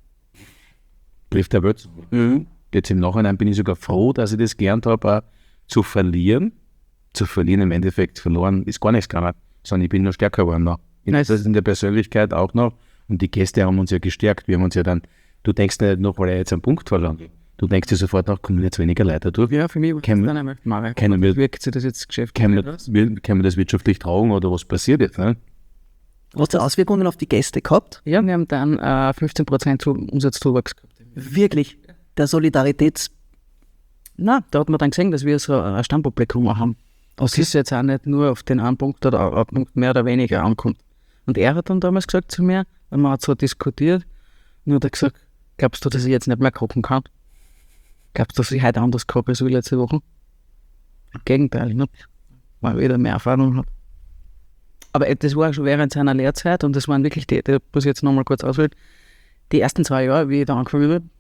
brief der Welt. Mhm. Jetzt im Nachhinein bin ich sogar froh, dass ich das gelernt habe, auch zu verlieren. Zu verlieren im Endeffekt, verloren ist gar nichts gegangen, sondern ich bin noch stärker geworden noch. In, Nice. das in der Persönlichkeit auch noch. Und die Gäste haben uns ja gestärkt. Wir haben uns ja dann, du denkst nicht noch, weil er jetzt einen Punkt verloren. Du denkst dir sofort noch, kommen jetzt weniger Leute durch. Ja, für mich war Kennen das wir- dann einmal. Mare, kennen wir- wirkt sich das jetzt Geschäft Können wir, aus? wir- können wir das wirtschaftlich tragen oder was passiert jetzt? Ne? Hast du Auswirkungen auf die Gäste gehabt? Ja, wir haben dann äh, fünfzehn Prozent zu Umsatzzuwachs gehabt. Wirklich? Der Solidaritäts... Nein, da hat man dann gesehen, dass wir so ein Stammpublikum haben. Das ist jetzt auch nicht nur auf den einen Punkt oder einen Punkt mehr oder weniger ankommt. Und er hat dann damals gesagt zu mir, weil man hat so diskutiert, und hat er gesagt, glaubst du, dass ich jetzt nicht mehr kochen kann? Glaubst du, dass ich heute anders koche als wie letzte Woche? Im Gegenteil, nicht? Weil er wieder mehr Erfahrung hat. Aber äh, das war schon während seiner Lehrzeit und das waren wirklich die, die muss ich jetzt nochmal kurz auswählen, die ersten zwei Jahre, wie ich da angefangen habe,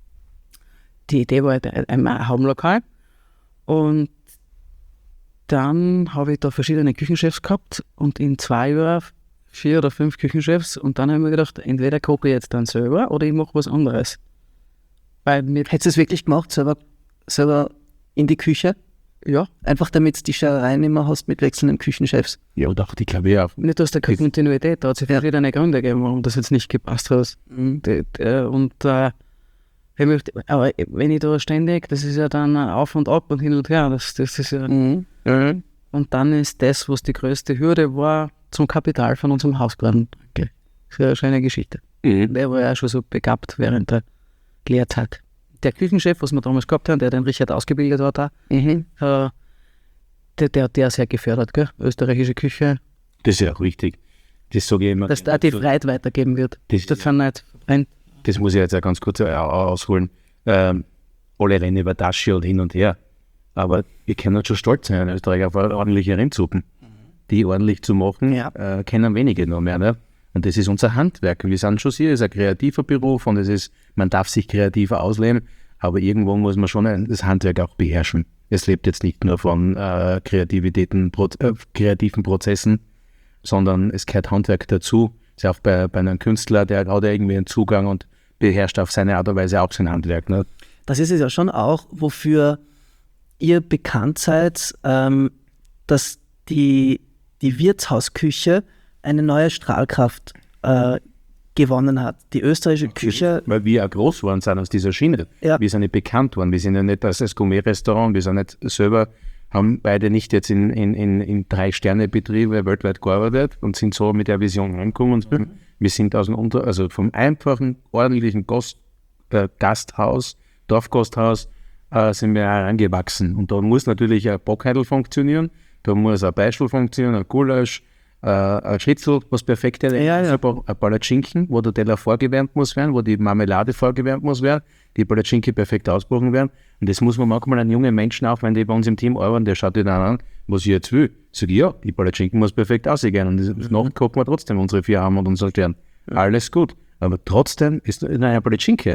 die Idee war halt ein ein Haubenlokal und dann habe ich da verschiedene Küchenchefs gehabt und in zwei Jahren vier oder fünf Küchenchefs und dann habe ich mir gedacht, entweder koche ich jetzt dann selber oder ich mache was anderes. Weil mir, Hättest du es wirklich gemacht, selber, selber in die Küche? ja, Einfach damit du die Scherereien immer hast mit wechselnden Küchenchefs. Ja, und auch die Klavier. nicht aus der Kontinuität, da hat es verschiedene Gründe gegeben, warum das jetzt nicht gepasst hat. Und, äh, und äh, ich möchte, aber wenn ich da ständig, das ist ja dann auf und ab und hin und her, das, das ist ja. Mhm. Und dann ist das, was die größte Hürde war, zum Kapital von unserem Haus geworden. Okay. Das ist ja eine schöne Geschichte. Mhm. Der war ja schon so begabt während der Lehrzeit. Der Küchenchef, was wir damals gehabt haben, der den Richard ausgebildet hat, auch, Mhm. äh, der, der, der sehr gefördert, gell? Österreichische Küche, Das ist ja auch richtig. Das sage ich immer. dass da die Freiheit weitergeben wird. Das- Das kann nicht verbrennt. Das muss ich jetzt auch ganz kurz au- au- ausholen. Ähm, alle rennen über Tasche und hin und her. Aber wir können schon stolz sein in Österreich auf ordentliche Rindsuppen. Die ordentlich zu machen, Ja. äh, kennen wenige noch mehr. Ne? Und das ist unser Handwerk. Wir sind schon hier, es ist ein kreativer Beruf und es ist, man darf sich kreativer ausleben, aber irgendwo muss man schon ein, das Handwerk auch beherrschen. Es lebt jetzt nicht nur von äh, Kreativitäten, Pro, äh, kreativen Prozessen, sondern es gehört Handwerk dazu. Ist ja auch bei, bei einem Künstler, der hat ja irgendwie einen Zugang und beherrscht auf seine Art und Weise auch sein Handwerk. Ne? Das ist es ja schon auch, wofür ihr bekannt seid, ähm, dass die, die Wirtshausküche eine neue Strahlkraft äh, gewonnen hat. Die österreichische Küche, Weil wir auch groß geworden sind aus dieser Schiene. Ja. Wir sind nicht bekannt worden. Wir sind ja nicht als Gourmet-Restaurant. Wir sind nicht selber, haben beide nicht jetzt in, in, in, in Drei-Sterne-Betriebe weltweit gearbeitet und sind so mit der Vision rangekommen. Und Mhm. wir sind aus dem Unter, also vom einfachen, ordentlichen Gast, äh, Gasthaus, Dorfgasthaus, äh, sind wir herangewachsen. Und da muss natürlich ein Bockheitel funktionieren, da muss ein Beistel funktionieren, ein Gulasch, äh, ein Schnitzel, was perfekt ist, Ja, ja. ein paar- ein Palatschinken, wo der Teller vorgewärmt muss werden, wo die Marmelade vorgewärmt muss werden, die Palatschinke perfekt ausgebrochen werden. Und das muss man manchmal an jungen Menschen auch, wenn die bei uns im Team arbeiten, der schaut dir dann an, was ich jetzt will. Sag ich, ja, die Palatschinken muss perfekt aussehen. Und das mhm. nachher kochen wir trotzdem unsere vier Arme und unseren Stern. Alles gut. Aber trotzdem ist es eine Palatschinke.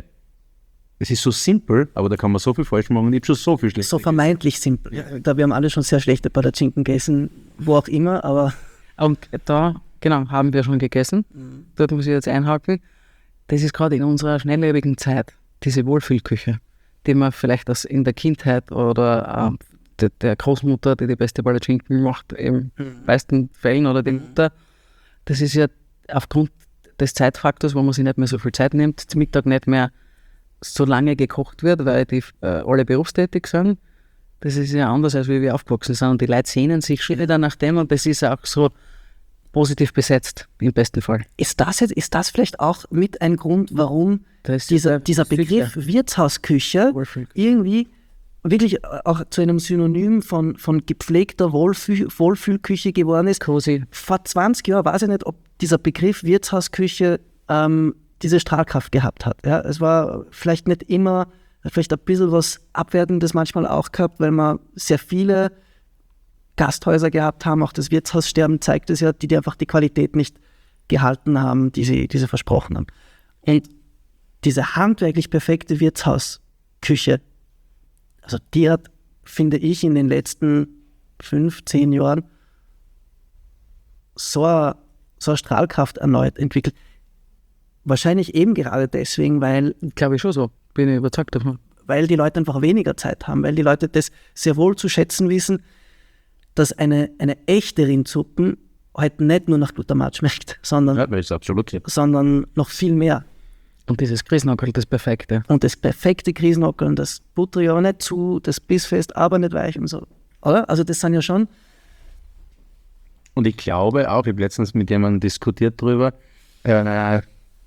Es ist so simpel, aber da kann man so viel falsch machen und ich habe schon so viel schlecht. so vermeintlich simpel. Da wir haben alle schon sehr schlechte Palatschinken gegessen, wo auch immer, aber Und da, genau, haben wir schon gegessen. Dort muss ich jetzt einhaken. Das ist gerade in unserer schnelllebigen Zeit, diese Wohlfühlküche, die man vielleicht aus in der Kindheit oder ähm, der, der Großmutter, die die beste Palatschinken macht, in meisten Fällen, oder die Mutter. Das ist ja aufgrund des Zeitfaktors, wo man sich nicht mehr so viel Zeit nimmt, zum Mittag nicht mehr so lange gekocht wird, weil die äh, alle berufstätig sind, Das ist ja anders, als wie wir aufgewachsen sind. Und die Leute sehnen sich schon wieder nach dem und das ist auch so positiv besetzt, im besten Fall. Ist das jetzt, ist das vielleicht auch mit ein Grund, warum Das dieser, dieser Begriff Wirtshausküche irgendwie wirklich auch zu einem Synonym von, von gepflegter Wohlfühl, Wohlfühlküche geworden ist? Cozy. Vor zwanzig Jahren weiß ich nicht, ob dieser Begriff Wirtshausküche ähm, diese Strahlkraft gehabt hat. Ja, es war vielleicht nicht immer, vielleicht ein bisschen was Abwertendes manchmal auch gehabt, weil man sehr viele Gasthäuser gehabt haben, auch das Wirtshaussterben zeigt es ja, die, die einfach die Qualität nicht gehalten haben, die sie, die sie versprochen haben. Und diese handwerklich perfekte Wirtshausküche, also die hat, finde ich, in den letzten fünf, zehn Jahren so eine, so eine Strahlkraft erneut entwickelt. Wahrscheinlich eben gerade deswegen, weil, Glaube ich schon so. Bin ich überzeugt davon. weil die Leute einfach weniger Zeit haben, weil die Leute das sehr wohl zu schätzen wissen, dass eine, eine echte Rindsuppe halt nicht nur nach Glutamat schmeckt, sondern, Ja, das ist absolut. Ja. sondern noch viel mehr. Und dieses Grießnockerl, das Perfekte. Und das perfekte Grießnockeln, das butterig aber nicht zu, das bissfest, aber nicht weich und so. Oder? Also das sind ja schon, Und ich glaube auch, ich habe letztens mit jemandem diskutiert darüber, äh,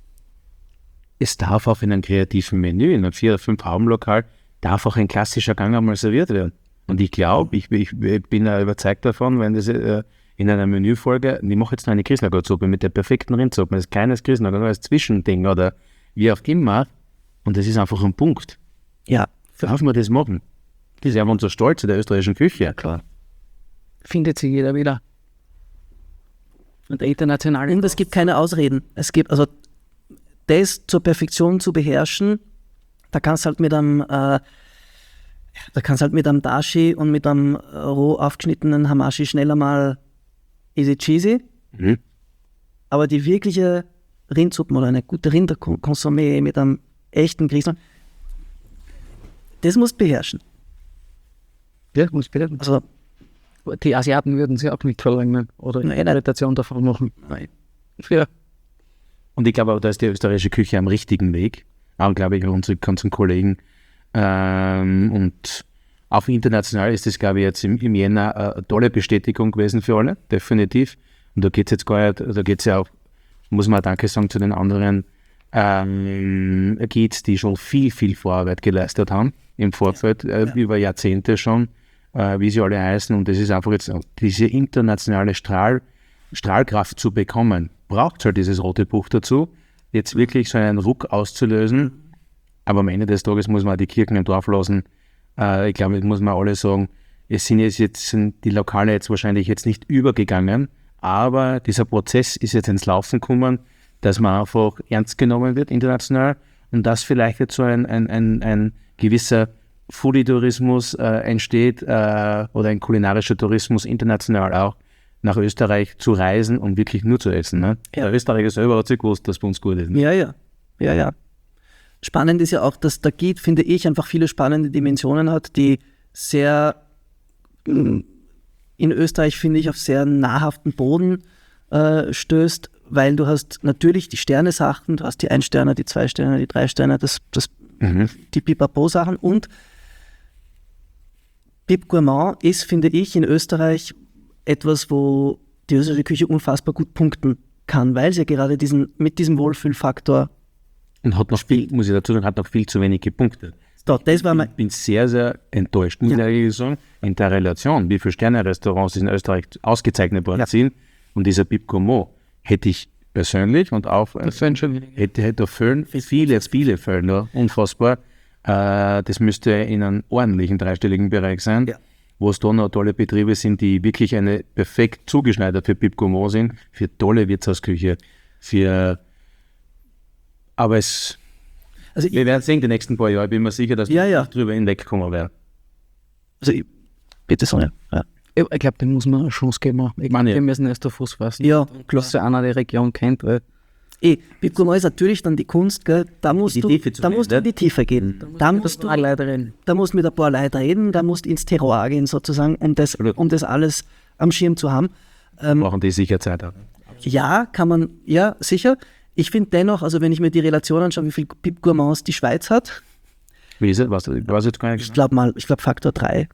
es darf auch in einem kreativen Menü, in einem vier- oder fünf Haubenlokal, darf auch ein klassischer Gang einmal serviert werden. Und ich glaube, ich, ich, ich bin ja überzeugt davon, wenn das äh, in einer Menüfolge, ich mache jetzt noch eine Grießnockerl-Suppe mit der perfekten Rindsuppe, das ist keines Grießnockerl, nur als Zwischending oder wie auch immer. Und das ist einfach ein Punkt. ja, Darf man das machen? Das ist ja unser Stolz in der österreichischen Küche. klar. Findet sich jeder wieder. Und der internationale. Und es gibt keine Ausreden. Es gibt, also das zur Perfektion zu beherrschen, da kannst du halt mit einem, äh, da kannst halt mit einem Dashi und mit einem äh, roh aufgeschnittenen Hamashi schneller mal easy cheesy. Mhm. Aber die wirkliche Rindsuppe oder eine gute Rinderkonsumé mit einem echten Grießnockerl, das musst du beherrschen. Ja, muss bitte. Also, Die Asiaten würden sie auch nicht verlangen oder eine Nein, nein. Interpretation davon machen. Nein. Ja. Und ich glaube auch, da ist die österreichische Küche am richtigen Weg. Auch, glaube ich, auch unsere ganzen Kollegen. Ähm, und auch international ist das, glaube ich, jetzt im, im Jänner eine tolle Bestätigung gewesen für alle, definitiv. Und da geht es jetzt gar nicht, da geht es ja auch, muss man auch Danke sagen zu den anderen ähm, Guides, die schon viel, viel Vorarbeit geleistet haben im Vorfeld, äh, Ja. über Jahrzehnte schon, äh, wie sie alle heißen. Und das ist einfach jetzt diese internationale Strahl, Strahlkraft zu bekommen, braucht halt dieses rote Buch dazu, jetzt wirklich so einen Ruck auszulösen. Aber am Ende des Tages muss man auch die Kirchen im Dorf lassen. Äh, ich glaube, das muss man alle sagen, es sind jetzt, jetzt sind die Lokale jetzt wahrscheinlich jetzt nicht übergegangen, aber dieser Prozess ist jetzt ins Laufen gekommen, dass man einfach ernst genommen wird international und dass vielleicht jetzt so ein, ein, ein, ein gewisser Foodie-Tourismus äh, entsteht äh, oder ein kulinarischer Tourismus international auch, nach Österreich zu reisen und wirklich nur zu essen. Ne? Ja. Der Österreicher selber hat sich gewusst, dass bei uns gut ist. Ne? ja, ja, ja, ja. Spannend ist ja auch, dass der Guide, finde ich, einfach viele spannende Dimensionen hat, die sehr mm, in Österreich, finde ich, auf sehr nahrhaften Boden äh, stößt, weil du hast natürlich die Sterne-Sachen, du hast die Ein-Sterne, die Zwei-Sterne, die Drei-Sterne, das, das, Mhm. die Pipapo-Sachen und Bib Gourmand ist, finde ich, in Österreich etwas, wo die österreichische Küche unfassbar gut punkten kann, weil sie ja gerade diesen, mit diesem Wohlfühlfaktor, Und hat noch viel, muss ich dazu sagen, hat noch viel zu wenig gepunktet. da, das war mein, Ich bin sehr, sehr enttäuscht, muss Ja. ich ehrlich sagen, in der Relation, wie viele Sterne-Restaurants in Österreich ausgezeichnet worden Ja. sind. Und dieser Bib Gourmand hätte ich persönlich und auch äh, Das wären schon weniger. hätte, hätte Füllen, viele, viele Füllen, ja, unfassbar. Äh, das müsste in einem ordentlichen dreistelligen Bereich sein, Ja. wo es da noch tolle Betriebe sind, die wirklich eine perfekt zugeschneidert für Bib Gourmand sind, für tolle Wirtshausküche, für aber es, also ich, wir werden sehen die nächsten paar Jahre, ich bin mir sicher, dass Ja, wir ja. nicht drüber hinwegkommen werden. also ich, bitte Sonja. Ja, Ich, ich glaube, dem muss man eine Chance geben. Ich meine, meine, ja. wir müssen erst auf Fuß fassen. ja klar. Dass so einer die Region kennt, weil Eh, Bib Gourmand ist natürlich dann die Kunst, gell? Da musst Die du, Tiefe zu da gehen, musst du in ne? die Tiefe gehen. Da musst du, leider reden. da musst du mit ein paar Leuten reden, da musst du ins Terroir gehen sozusagen, um das, Absolut. um das alles am Schirm zu haben. Ähm, Brauchen die sicher Zeit auch. Ja, kann man, ja, sicher. Ich finde dennoch, also wenn ich mir die Relation anschaue, wie viel Bib Gourmands die Schweiz hat, Wie ist es? Was, ich weiß jetzt gar nicht ich genau. glaube mal, ich glaube Faktor drei.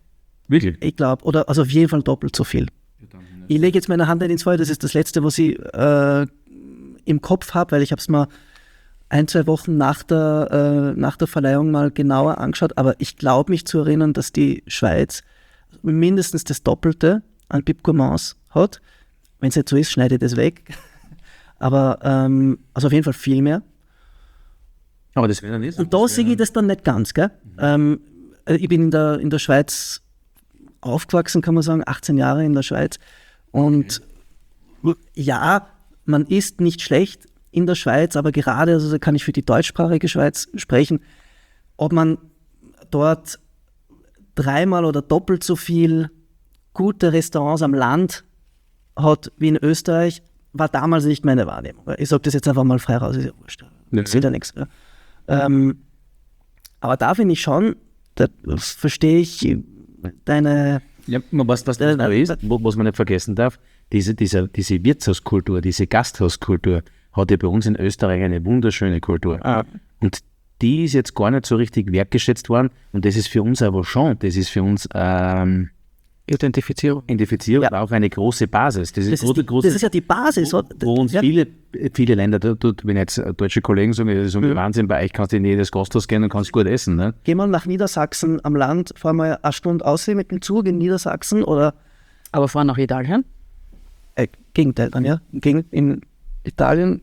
Wirklich? Ich glaube, oder also auf jeden Fall doppelt so viel. Ich lege jetzt meine Hand nicht ins Feuer, das ist das Letzte, was ich äh, im Kopf habe, weil ich habe es mal ein, zwei Wochen nach der, äh, nach der Verleihung mal genauer angeschaut, aber ich glaube mich zu erinnern, dass die Schweiz mindestens das Doppelte an Bib Gourmands hat. Wenn es nicht so ist, schneide ich das weg. Aber ähm, also auf jeden Fall viel mehr. Aber das wäre dann nicht so. Und da sehe ich das dann nicht ganz, gell? Mhm. Ähm, ich bin in der, in der Schweiz aufgewachsen, kann man sagen, achtzehn Jahre in der Schweiz. Und okay. Ja, man isst nicht schlecht in der Schweiz, aber gerade, also da kann ich für die deutschsprachige Schweiz sprechen, ob man dort dreimal oder doppelt so viel gute Restaurants am Land hat wie in Österreich, war damals nicht meine Wahrnehmung. Ich sage das jetzt einfach mal frei raus, ist ja wurscht. Das ist ja nichts. Ja. Ähm, aber da finde ich schon, da verstehe ich deine... Ja, was, was das da ist, was man nicht vergessen darf, diese, diese, diese Wirtshauskultur, diese Gasthauskultur hat ja bei uns in Österreich eine wunderschöne Kultur. Ah. Und die ist jetzt gar nicht so richtig wertgeschätzt worden und das ist für uns aber schon, das ist für uns ähm, Identifizierung. Identifizierung, ja. Auch eine große Basis. Das ist, das, ist große, die, große, das ist ja die Basis. Wo, wo uns ja. viele, viele Länder, dort, wenn jetzt deutsche Kollegen sagen, das ist ja. Wahnsinn, bei euch kannst du in jedes Gasthaus gehen und kannst gut essen. Ne? Geh mal nach Niedersachsen am Land, fahren wir eine Stunde aussehen mit dem Zug in Niedersachsen oder... Aber fahren nach Italien? Äh, Gegenteil dann, ja. Gegen, in Italien...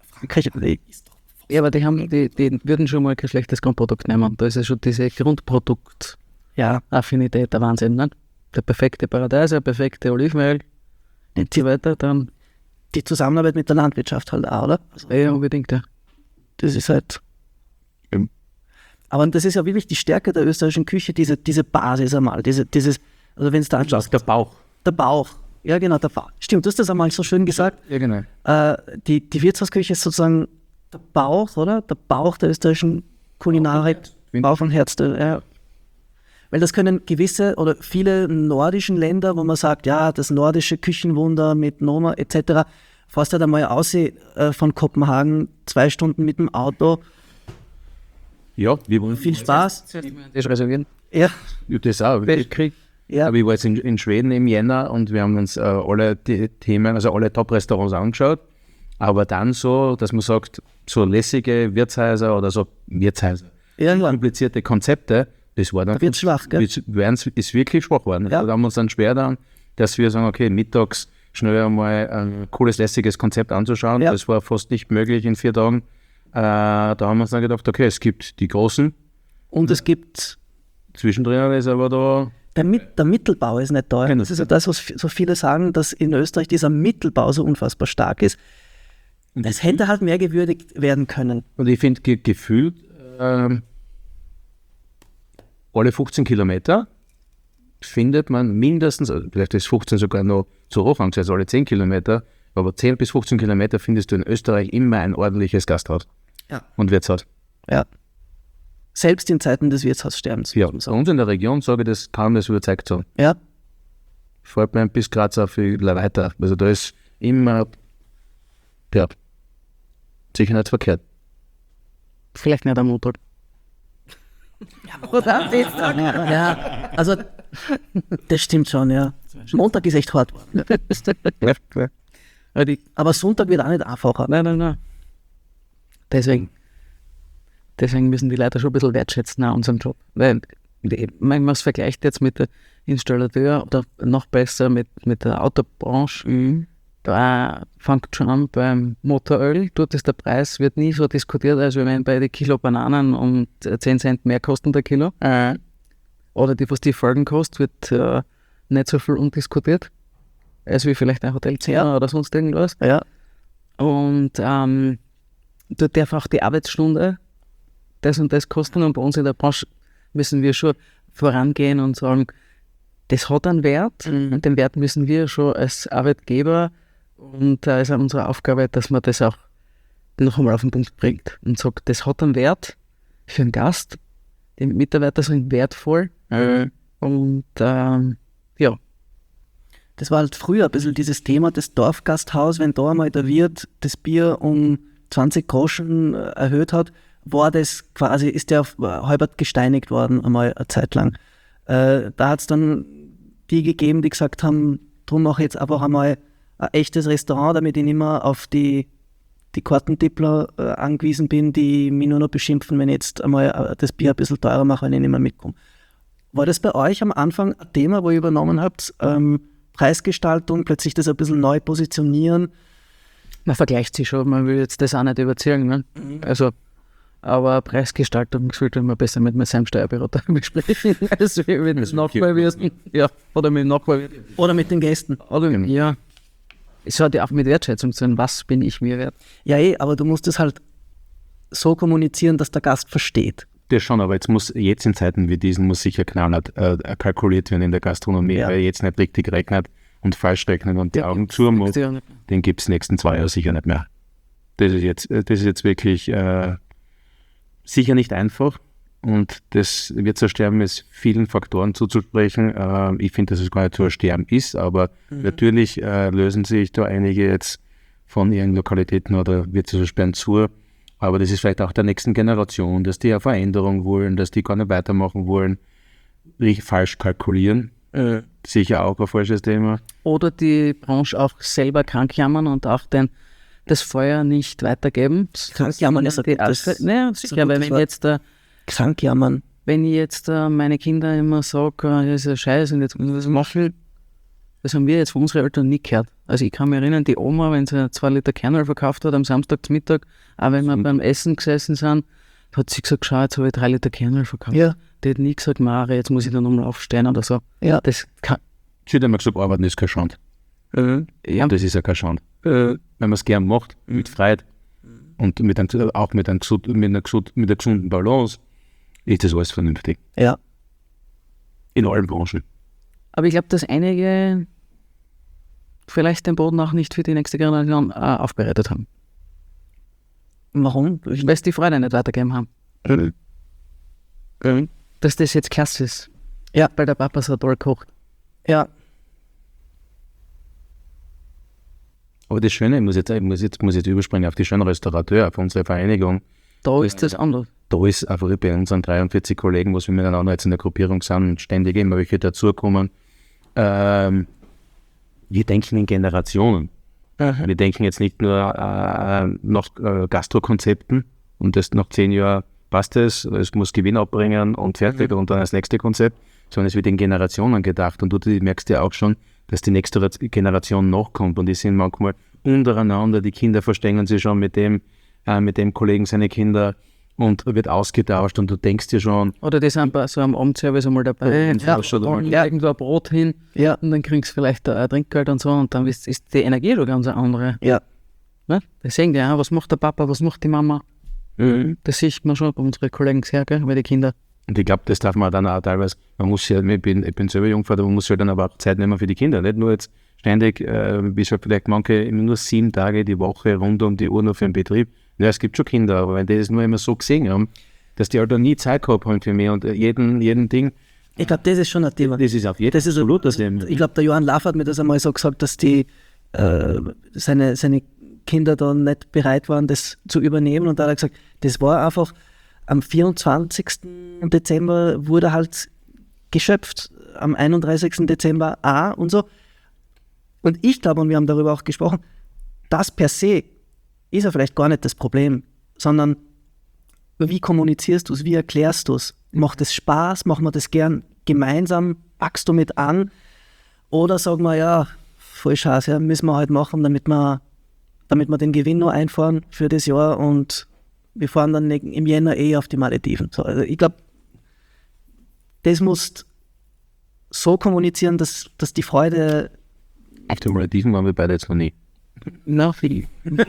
Ja, aber die, haben, die, die würden schon mal kein schlechtes Grundprodukt nehmen. Da ist ja schon diese Grundprodukt-Affinität, ja. Der Wahnsinn, ne? Der perfekte Paradeiser, der perfekte Olivenöl und so weiter. Dann die Zusammenarbeit mit der Landwirtschaft halt auch, oder? Also, ja, unbedingt, ja. Das ist halt... Ja. Aber das ist ja wirklich die Stärke der österreichischen Küche, diese, diese Basis einmal, diese, dieses, also wenn es da anschaust... Der Bauch. Der Bauch, ja genau, der Bauch. Stimmt, du hast das einmal so schön gesagt. Ja, genau. Äh, die, die Wirtshausküche ist sozusagen der Bauch, oder? Der Bauch der österreichischen Kulinarik. Bauch und Herz, ja. Weil das können gewisse oder viele nordischen Länder, wo man sagt, ja, das nordische Küchenwunder mit Noma et cetera. Fährst halt einmal aus äh, von Kopenhagen, zwei Stunden mit dem Auto. Ja, wir wollen viel Spaß. Das reservieren. Ja. Ja, das auch. Weltkrieg. Ja. Aber ich war jetzt in, in Schweden im Jänner und wir haben uns äh, alle die Themen, also alle Top-Restaurants angeschaut. Aber dann so, dass man sagt, so lässige Wirtshäuser oder so Wirtshäuser, ja, komplizierte Konzepte, das war dann... Da wird schwach, gell? Ist wirklich schwach geworden. Ja. Also da haben wir uns dann schwer dann, dass wir sagen, okay, mittags schnell einmal ein cooles, lässiges Konzept anzuschauen. Ja. Das war fast nicht möglich in vier Tagen. Äh, da haben wir uns dann gedacht, okay, es gibt die Großen. Und es gibt... Zwischendrin ist aber da... Der, Mit, der Mittelbau ist nicht da. Genau. Das ist ja das, was so viele sagen, dass in Österreich dieser Mittelbau so unfassbar stark ist. Es hätte halt mehr gewürdigt werden können. Und ich finde ge- gefühlt ähm, alle fünfzehn Kilometer findet man mindestens, also vielleicht ist fünfzehn sogar noch zu hoch, also alle zehn Kilometer, aber zehn bis fünfzehn Kilometer findest du in Österreich immer ein ordentliches Gasthaus ja. und Wirtshaus. Ja. Selbst in Zeiten des Wirtshaussterbens. Ja, bei uns in der Region sage ich, das kann das überzeugt sein. Ja. Fällt mir bis Graz auch viel weiter. Also da ist immer, ja, sicher nicht verkehrt. Vielleicht nicht am Montag. Ja, oder? Ja, also das stimmt schon, ja. Montag ist echt hart. Aber Sonntag wird auch nicht einfacher. Nein, nein, nein. Deswegen, deswegen müssen die Leute schon ein bisschen wertschätzen an unserem Job. Weil man es vergleicht jetzt mit der Installateur oder noch besser mit, mit der Autobranche. Mhm. Da fängt schon an beim Motoröl. Dort ist der Preis, wird nie so diskutiert, als wenn bei den Kilo Bananen um zehn Cent mehr kosten der Kilo. Äh. Oder die, was die Folgen kostet, wird äh, nicht so viel umdiskutiert, als wie vielleicht ein Hotelzimmer ja. oder sonst irgendwas. Ja. Und ähm, dort darf auch die Arbeitsstunde das und das kosten. Und bei uns in der Branche müssen wir schon vorangehen und sagen, das hat einen Wert mhm. und den Wert müssen wir schon als Arbeitgeber, und da ist unsere Aufgabe, dass man das auch noch einmal auf den Punkt bringt und sagt, das hat einen Wert für einen Gast, die Mitarbeiter sind wertvoll mhm. und ähm, ja. Das war halt früher ein bisschen dieses Thema des Dorfgasthaus, wenn da einmal der Wirt das Bier um zwanzig Groschen erhöht hat, war das quasi, ist der halbert gesteinigt worden einmal eine Zeit lang. Äh, da hat es dann die gegeben, die gesagt haben, drum mache ich jetzt einfach einmal ein echtes Restaurant, damit ich nicht mehr auf die, die Kartentippler äh, angewiesen bin, die mich nur noch beschimpfen, wenn ich jetzt einmal äh, das Bier ein bisschen teurer mache, wenn ich nicht mehr mitkomme. War das bei euch am Anfang ein Thema, wo ihr übernommen habt? Ähm, Preisgestaltung, plötzlich das ein bisschen neu positionieren? Man vergleicht sich schon, man will jetzt das auch nicht überziehen. Ne? Mhm. Also, aber Preisgestaltung sollte man besser mit seinem Steuerberater besprechen, als mit dem Nachbarwirten. Ja, oder mit dem Nachbarwirten. Oder mit den Gästen? Oder, ja. Es hat ja auch mit Wertschätzung zu tun, was bin ich mir wert? Ja, eh, aber du musst es halt so kommunizieren, dass der Gast versteht. Das schon, aber jetzt muss jetzt in Zeiten wie diesen muss sicher knallhart äh, kalkuliert werden in der Gastronomie, Ja. weil jetzt nicht richtig rechnet und falsch rechnet und die Augen zu muss, Ja, nicht. den gibt es nächsten zwei Jahre sicher nicht mehr. Das ist jetzt, das ist jetzt wirklich äh, sicher nicht einfach und das wird zu sterben ist vielen Faktoren zuzusprechen. Äh, ich finde, dass es gar nicht zu sterben ist, aber Mhm. natürlich äh, lösen sich da einige jetzt von ihren Lokalitäten oder wird zu sperren zu. Aber das ist vielleicht auch der nächsten Generation, dass die eine Veränderung wollen, dass die gar nicht weitermachen wollen, richtig falsch kalkulieren. Äh, sicher auch ein falsches Thema. Oder die Branche auch selber krank jammern und auch den, das Feuer nicht weitergeben. Krank jammern ist ein Die gutes- Ausfall- Naja, ist ein sicher, weil gutes wenn Wort. jetzt, äh, Krank jammern. wenn ich jetzt äh, meine Kinder immer sage, äh, das ist ja scheiße und jetzt muss ich was machen, das haben wir jetzt von unseren Eltern nie gehört. Also ich kann mich erinnern, die Oma, wenn sie zwei Liter Kernöl verkauft hat am Samstag zum Mittag, auch wenn wir beim Essen gesessen sind, hat sie gesagt, schau, jetzt habe ich drei Liter Kernöl verkauft. Ja, Die hat nie gesagt, Mare, jetzt muss ich dann nochmal aufstehen oder so. ja. Das kann, Ich hätte immer gesagt, arbeiten ist kein Schand. ja, Das ist ja kein Schand. Wenn man es gern macht, mit Freude und mit einem, auch mit, einem, gesund- mit, einer, gesund- mit einer gesunden Balance, ist das alles vernünftig. Ja. In allen Branchen. aber ich glaube, dass einige vielleicht den Boden auch nicht für die nächste Generation äh, aufbereitet haben, Warum? weil sie die Freude nicht weitergegeben haben. Dass das jetzt klasse ist. Ja. Weil der Papa so toll kocht. Ja. Aber das Schöne, ich muss jetzt, ich muss jetzt, muss jetzt überspringen auf die schönen Restaurateur, auf unsere Vereinigung. Da ist das anders. Da ist einfach bei unseren dreiundvierzig Kollegen, was wir miteinander jetzt in der Gruppierung sind und ständig immer welche dazukommen. Ähm, wir denken in Generationen. Wir denken jetzt nicht nur äh, nach äh, Gastrokonzepten und das nach zehn Jahren passt es, es muss Gewinn abbringen und fertig und dann das nächste Konzept, sondern es wird in Generationen gedacht und du die merkst ja auch schon, dass die nächste Generation nachkommt und die sind manchmal untereinander, die Kinder verstängen sich schon mit dem, äh, mit dem Kollegen seine Kinder und wird ausgetauscht und du denkst dir schon, Oder die sind bei so einem Abendservice einmal dabei. Ja, und schon holen ja. irgendwo ein Brot hin Ja. und dann kriegst du vielleicht ein Trinkgeld und so und dann ist, ist die Energie schon ganz eine andere. Ja. Ne? Da sehen die, ja, was macht der Papa, was macht die Mama. Das sieht man schon bei unseren Kollegen sehr, gell, weil die Kinder. und ich glaube, das darf man dann auch teilweise, man muss ja, ich bin, ich bin selber Jungvater, man muss ja dann aber auch Zeit nehmen für die Kinder, nicht nur jetzt ständig, äh, wie schon vielleicht manche immer nur sieben Tage die Woche rund um die Uhr nur für den Betrieb. Ja, es gibt schon Kinder, aber wenn die das nur immer so gesehen haben, dass die halt nie Zeit gehabt haben für mich und äh, jeden, jeden Ding, Ich glaube, das ist schon ein Thema. das ist auf jeden Das ist absolut das Thema. Ich glaube, der Johann Laff hat mir das einmal so gesagt, dass die äh, seine, seine Kinder dann nicht bereit waren, das zu übernehmen. Und da hat er gesagt, das war einfach am vierundzwanzigsten Dezember wurde halt geschöpft, am einunddreißigsten Dezember auch und so. Und ich glaube, und wir haben darüber auch gesprochen, das per se ist ja vielleicht gar nicht das Problem, sondern wie kommunizierst du es, wie erklärst du es? Macht es Spaß, machen wir das gern gemeinsam, packst du mit an oder sagen wir, ja, voll scheiße, ja, müssen wir halt machen, damit wir, damit wir den Gewinn nur einfahren für das Jahr und wir fahren dann im Jänner eh auf die Malediven. So, also ich glaube, das musst so kommunizieren, dass, dass die Freude... Auf den Malediven waren wir beide jetzt noch nie. Na, viel.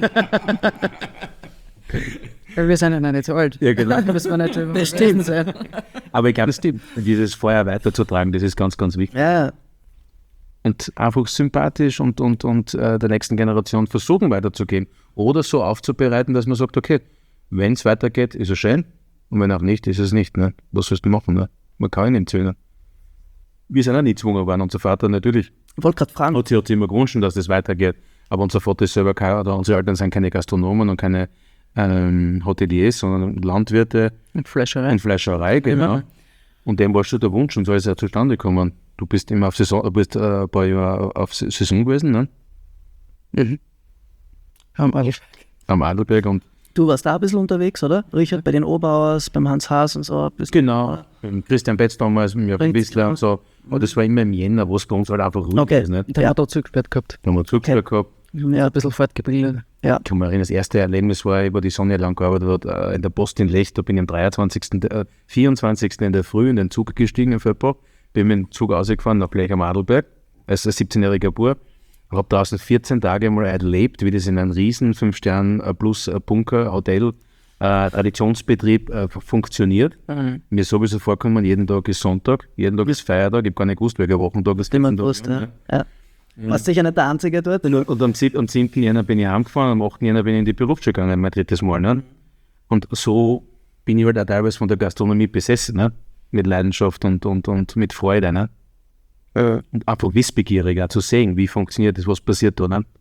Weil wir sind ja noch nicht so alt. Ja, genau. Da müssen wir nicht schon Das stimmt. sein. Aber ich glaube, das stimmt. Dieses Feuer weiterzutragen, das ist ganz, ganz wichtig. Ja, Und einfach sympathisch und, und, und äh, der nächsten Generation versuchen weiterzugeben. Oder so aufzubereiten, dass man sagt, okay, wenn es weitergeht, ist es schön. Und wenn auch nicht, ist es nicht. Ne? Was sollst du machen? Ne? Man kann ihn nicht zwingen. Wir sind auch nie gezwungen worden. Unser Vater natürlich ich wollte gerade fragen, hat sich, hat sich immer gewünscht, dass das weitergeht. Aber unser Vater ist selber kein, oder unsere Eltern sind keine Gastronomen und keine ähm, Hoteliers, sondern Landwirte Und Fleischerei. in Fleischerei, genau. Ja. Und dem war schon der Wunsch und so ist er zustande gekommen. Du bist immer auf Saison, du bist äh, ein paar Jahre auf Saison gewesen, ne? Mhm. Am Adelberg. Am Adelberg und Du warst da ein bisschen unterwegs, oder? Richard, bei den Obauers, beim Hans Haas und so. Bist genau, mit Christian Betz damals, mit Richtig, Whistler und so. Aber das war immer im Jänner, wo es bei uns halt einfach ruhig Okay. ist. Nicht? Der Ja. hat da zugesperrt gehabt. Da haben wir Zugspur gehabt. Ja, ein bisschen fortgebildet. Ja. Ich kann mich erinnern, das erste Erlebnis war, ich war die Sonne lang gearbeitet hat, in der Post in Lech, da bin ich am dreiundzwanzigsten, äh, vierundzwanzigsten in der Früh in den Zug gestiegen in Vöppel, bin mit dem Zug rausgefahren nach Lech am Adelberg, als ein siebzehnjähriger Bub. Ich habe draußen vierzehn Tage mal erlebt, wie das in einem riesen fünf Sterne plus Bunker, Hotel, äh, Traditionsbetrieb äh, funktioniert. Mhm. Mir ist sowieso vorgekommen, jeden Tag ist Sonntag, jeden Tag ist Feiertag, ich habe gar nicht gewusst, welcher Wochentag das Niemand ist. wusste. Ja. Ja. Warst sicher nicht der Einzige dort? Und am siebten am siebten Jänner bin ich heimgefahren, am achten Jänner bin ich in die Berufsschule gegangen, mein drittes Mal. Ne? Und so bin ich halt auch teilweise von der Gastronomie besessen, ne? Mit Leidenschaft und, und, und mit Freude. Ne? Äh. Und einfach wissbegierig auch zu sehen, wie funktioniert das, was passiert da. Ne?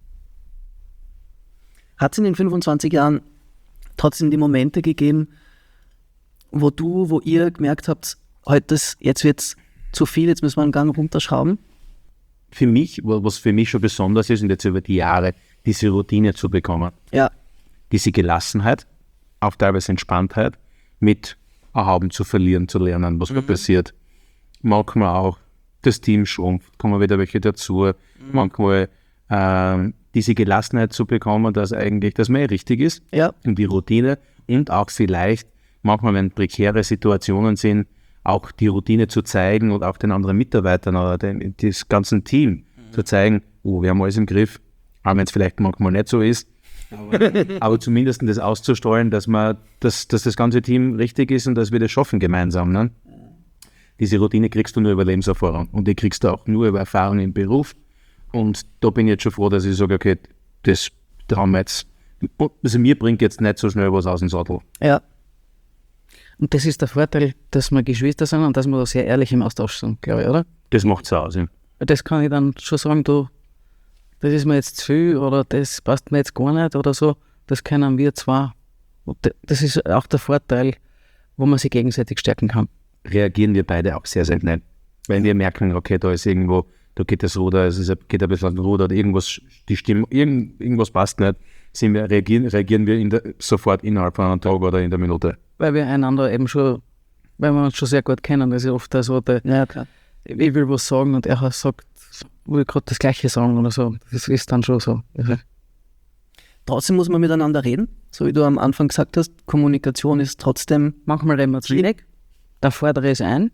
Hat es in den fünfundzwanzig Jahren trotzdem die Momente gegeben, wo du, wo ihr gemerkt habt, heute ist, jetzt wird es zu viel, jetzt müssen wir einen Gang runterschrauben? Für mich, was für mich schon besonders ist, und jetzt über die Jahre, diese Routine zu bekommen. Ja. Diese Gelassenheit, auch teilweise Entspanntheit, mit Erhaben zu verlieren, zu lernen, was da passiert. Manchmal auch das Team schrumpft, kommen wieder welche dazu. Mhm. Manchmal ähm, diese Gelassenheit zu bekommen, dass eigentlich das mehr richtig ist. Ja. Und die Routine und auch vielleicht, manchmal wenn prekäre Situationen sind, auch die Routine zu zeigen und auch den anderen Mitarbeitern oder dem, das ganze Team mhm. zu zeigen, oh, wir haben alles im Griff, auch wenn es vielleicht manchmal nicht so ist. Aber, aber zumindest das auszustrahlen, dass, man, dass, dass das ganze Team richtig ist und dass wir das schaffen gemeinsam. Ne? Diese Routine kriegst du nur über Lebenserfahrung und die kriegst du auch nur über Erfahrung im Beruf. Und da bin ich jetzt schon froh, dass ich sage, okay, das da haben wir jetzt, also mir bringt jetzt nicht so schnell was aus dem Sattel. Ja. Und das ist der Vorteil, dass wir Geschwister sind und dass wir da sehr ehrlich im Austausch sind, glaube ich, oder? Das macht es aus. Ja. Das kann ich dann schon sagen, du, das ist mir jetzt zu viel oder das passt mir jetzt gar nicht oder so. Das können wir zwar. Das ist auch der Vorteil, wo man sich gegenseitig stärken kann. Reagieren wir beide auch sehr, sehr schnell. Wenn wir merken, okay, da ist irgendwo, da geht das Ruder, es ist, geht ein bisschen an den Ruder oder irgendwas, die Stimme, irgend, irgendwas passt nicht, sind wir, reagieren, reagieren wir in der, sofort innerhalb von einem Tag oder in der Minute. Weil wir einander eben schon, weil wir uns schon sehr gut kennen. Das ist oft so, der, Ja, klar. ich will was sagen und er sagt, will gerade das Gleiche sagen oder so. Das ist dann schon so. Also, Trotzdem muss man miteinander reden, so wie du am Anfang gesagt hast, Kommunikation ist trotzdem manchmal reden wir zu wenig, dann fordere ich es ein,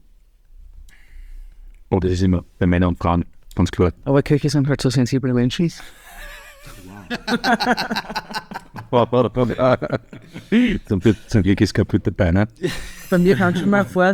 Und das ist immer bei Männern und Frauen ganz klar. aber Köche sind halt so sensible Menschen. Zum, zum Glück ist kaputt dabei, ne? Bei mir kann schon mal vor,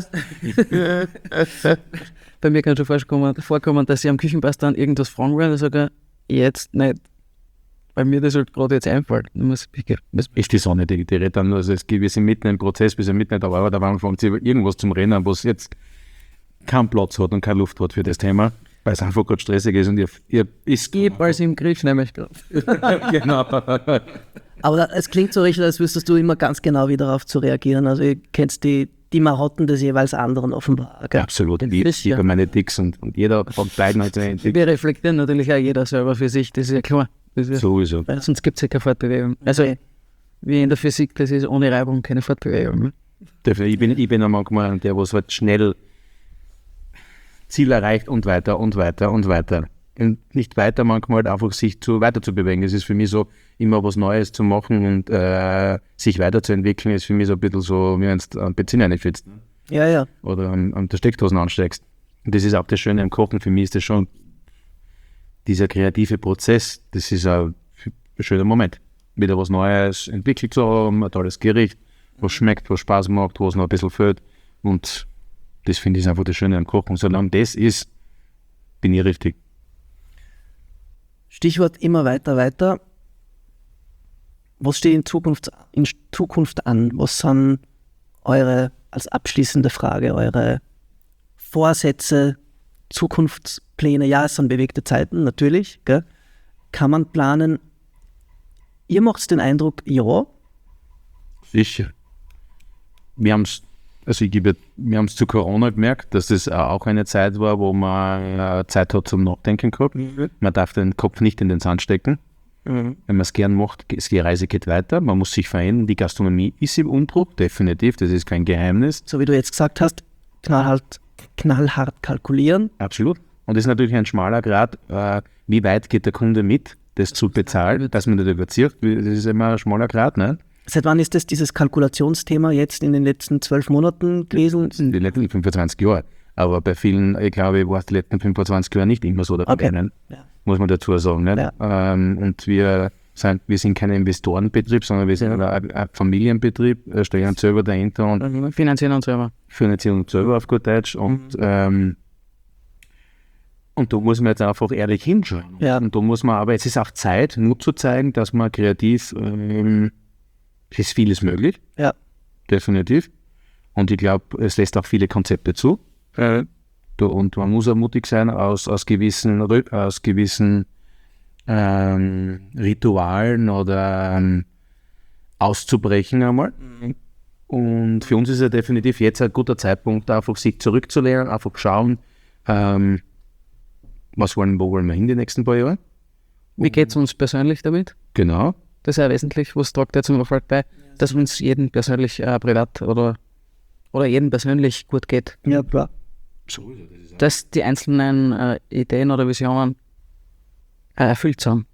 bei mir kann schon vorkommen, vorkommen, dass sie am Küchenpass dann irgendwas fragen wollen und sagen, jetzt nicht, weil mir das halt gerade jetzt einfällt. Ich muss, ich, muss, Ist die Sonne, die, die redet dann, also es geht, wir sind mitten im Prozess, wir sind mitten in der Arbeit, aber fangen sie irgendwas zum Rennen, was jetzt keinen Platz hat und keine Luft hat für das Thema, weil es einfach gerade stressig ist und ihr, ihr ist... gib alles im Griff, nämlich gerade. Genau. Aber es klingt so richtig, als wüsstest du immer ganz genau, wie darauf zu reagieren. Also ihr kennt die, die Marotten des jeweils anderen offenbar. Gell? Absolut, ich Sicher. liebe meine Dicks und, und jeder von beiden hat seine Dicks. Wir reflektieren natürlich auch jeder selber für sich, das ist ja klar. Das ist, Sowieso. weil sonst gibt es ja keine Fortbewegung. Also wie in der Physik, das ist ohne Reibung keine Fortbewegung. Ne? Dafür, ich bin, ich bin auch manchmal der, was halt schnell Ziel erreicht und weiter und weiter und weiter. Und nicht weiter, manchmal halt einfach sich zu, weiter zu bewegen. Es ist für mich so, immer was Neues zu machen und äh, sich weiterzuentwickeln, ist für mich so ein bisschen so, wie wenn du einen Benzin reinschützt Ja, ja. oder an, an der Steckdosen ansteckst. Und das ist auch das Schöne am Kochen. Für mich ist das schon dieser kreative Prozess, das ist ein, ein schöner Moment. Wieder was Neues entwickelt zu haben, ein tolles Gericht, was schmeckt, was Spaß macht, was noch ein bisschen fehlt. Und das finde ich einfach das Schöne am Kochen. Solange das ist, bin ich richtig. Stichwort immer weiter, weiter. Was steht in Zukunft, in Zukunft an? Was sind eure, als abschließende Frage, eure Vorsätze, Zukunftspläne? Ja, es sind bewegte Zeiten, natürlich. Gell? Kann man planen? Ihr macht den Eindruck, ja. Sicher. Wir haben es Also ich gebe, wir haben es zu Corona gemerkt, dass es auch eine Zeit war, wo man Zeit hat zum Nachdenken gehabt. Mhm. Man darf den Kopf nicht in den Sand stecken. Mhm. Wenn man es gern macht, die Reise geht weiter, man muss sich verändern. Die Gastronomie ist im Umbruch, definitiv, das ist kein Geheimnis. So wie du jetzt gesagt hast, knallhart, knallhart kalkulieren. Absolut. Und das ist natürlich ein schmaler Grad, äh, wie weit geht der Kunde mit, das, das zu bezahlen, dass man nicht überzieht. Das ist immer ein schmaler Grad, ne? Seit wann ist das dieses Kalkulationsthema jetzt in den letzten zwölf Monaten gewesen? In den letzten fünfundzwanzig Jahren. Aber bei vielen, ich glaube, war es die letzten fünfundzwanzig Jahre nicht immer so der okay. Fall, ja. muss man dazu sagen. Nicht? Ja. Ähm, und wir sind, wir sind kein Investorenbetrieb, sondern wir sind ja. ein, ein Familienbetrieb, stehen uns selber dahinter und mhm. finanzieren uns selber. Finanzieren uns selber auf gut Deutsch. Und, mhm. ähm, und da muss man jetzt einfach ehrlich hinschauen. Ja. Und da muss man aber, es ist auch Zeit, Mut zu zeigen, dass man kreativ ähm, es ist vieles möglich, ja. definitiv. Und ich glaube, es lässt auch viele Konzepte zu. Ja. Und man muss auch mutig sein, aus, aus gewissen, aus gewissen ähm, Ritualen oder ähm, auszubrechen einmal. Mhm. Und für uns ist ja definitiv jetzt ein guter Zeitpunkt, einfach sich zurückzulehnen, einfach schauen, ähm, was wollen, wo wollen wir hin die nächsten paar Jahre. Wie geht es uns persönlich damit? Genau. Das ist ja wesentlich, was tragt jetzt im Erfolg bei, dass uns jedem persönlich äh, privat oder, oder jedem persönlich gut geht. Ja, klar. So ist es, das ist dass die einzelnen äh, Ideen oder Visionen äh, erfüllt sind.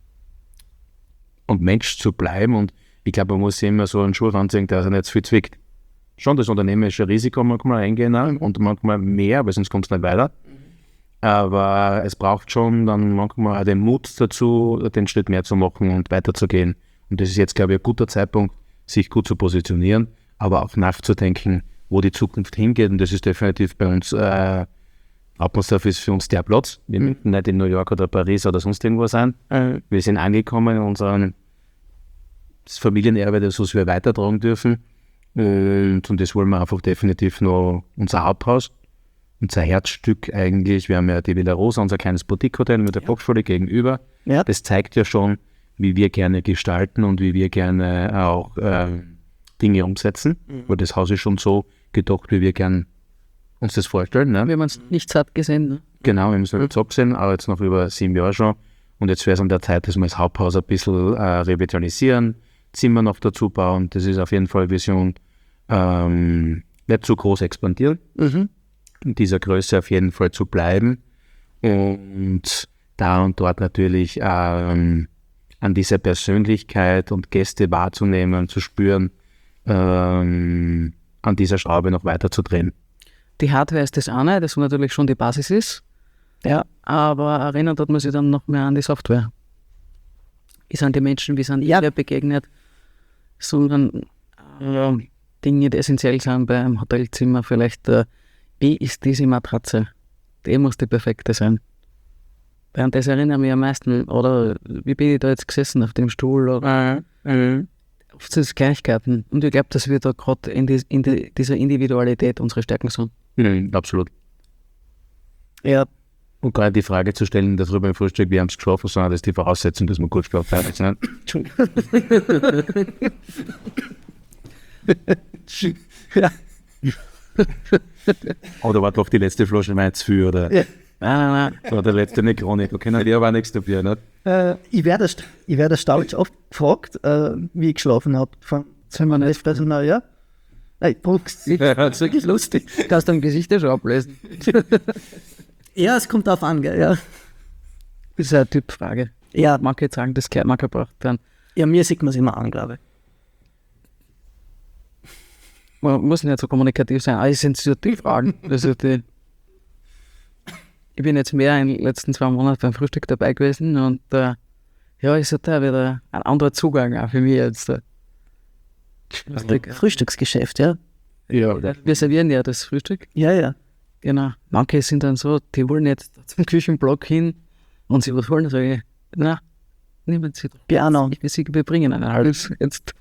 Und Mensch zu bleiben, und ich glaube, man muss sich immer so einen Schuh anziehen, der sich nicht zu viel zwickt. Schon das unternehmerische Risiko manchmal eingehen und manchmal mehr, weil sonst kommt es nicht weiter. Aber es braucht schon dann manchmal auch den Mut dazu, den Schritt mehr zu machen und weiterzugehen. Und das ist jetzt, glaube ich, ein guter Zeitpunkt, sich gut zu positionieren, aber auch nachzudenken, wo die Zukunft hingeht. Und das ist definitiv bei uns, äh, Hauptbahnhof ist für uns der Platz. Wir mhm. müssen nicht in New York oder Paris oder sonst irgendwo sein. Mhm. Wir sind angekommen in unserem das Familienerbe, das was wir weitertragen dürfen. Und, und das wollen wir einfach definitiv noch unser Haupthaus. Unser Herzstück eigentlich, wir haben ja die Villa Rosa, unser kleines Boutique-Hotel mit der Volksschule gegenüber. Ja. Das zeigt ja schon, wie wir gerne gestalten und wie wir gerne auch äh, Dinge umsetzen. Mhm. Weil das Haus ist schon so gedacht, wie wir gerne uns das vorstellen. Ne? Wir haben uns nicht satt gesehen. Ne? Genau, wir haben es nicht satt gesehen, aber jetzt noch über sieben Jahre schon. Und jetzt wäre es an der Zeit, dass wir das Haupthaus ein bisschen äh, revitalisieren, Zimmer noch dazu bauen. Das ist auf jeden Fall Vision. Ähm, nicht zu groß expandieren. Mhm. In dieser Größe auf jeden Fall zu bleiben und da und dort natürlich ähm, an dieser Persönlichkeit und Gäste wahrzunehmen, zu spüren, ähm, an dieser Schraube noch weiter zu drehen. Die Hardware ist das eine, das natürlich schon die Basis ist, ja, aber erinnert hat man sich dann noch mehr an die Software. Wie sind die Menschen, wie sind die ja. begegnet, sondern äh, Dinge, die essentiell sind beim Hotelzimmer, vielleicht äh, wie ist diese Matratze? Die muss die perfekte sein. Während das erinnert mich am meisten, oder wie bin ich da jetzt gesessen auf dem Stuhl? Oder, mhm. Oft sind es Kleinigkeiten. Und ich glaube, dass wir da gerade in, die, in die, dieser Individualität unsere Stärken sind. Mhm, absolut. Ja. Und gerade die Frage zu stellen, darüber im Frühstück, wir haben es geschlafen, sondern das ist die Voraussetzung, dass wir gut geschlafen haben. Ja. Oder war doch die letzte Flasche Wein zu viel, oder? Ja. Nein, nein, nein. Oder der letzte Negroni, da können wir aber auch nichts dafür, nicht? Äh, ich werde ich werd erstaunlich oft gefragt, äh, wie ich geschlafen habe. Sollen wir nicht Personal, ja? Nein, Brooks. Ja, das ist wirklich lustig. Kannst du dein Gesicht ja schon ablesen. Ja, es kommt darauf an, gell, ja. Das ist eine Typfrage. Ja. Manche sagen, das kann gebraucht werden. Ja, mir sieht man es immer an, glaube ich. Man muss nicht so kommunikativ sein, aber es sind so die Fragen. Also die ich bin jetzt mehr in den letzten zwei Monaten beim Frühstück dabei gewesen und äh, ja, ist da wieder ein anderer Zugang auch für mich jetzt. Äh. Frühstücksgeschäft, ja? Ja. Wir servieren ja das Frühstück. Ja, ja. Genau. Manche sind dann so, die wollen jetzt zum Küchenblock hin und sie was wollen, sage ich, na, nehmen Sie doch. Piano. Ich will Sie, wir bringen einen Hals jetzt.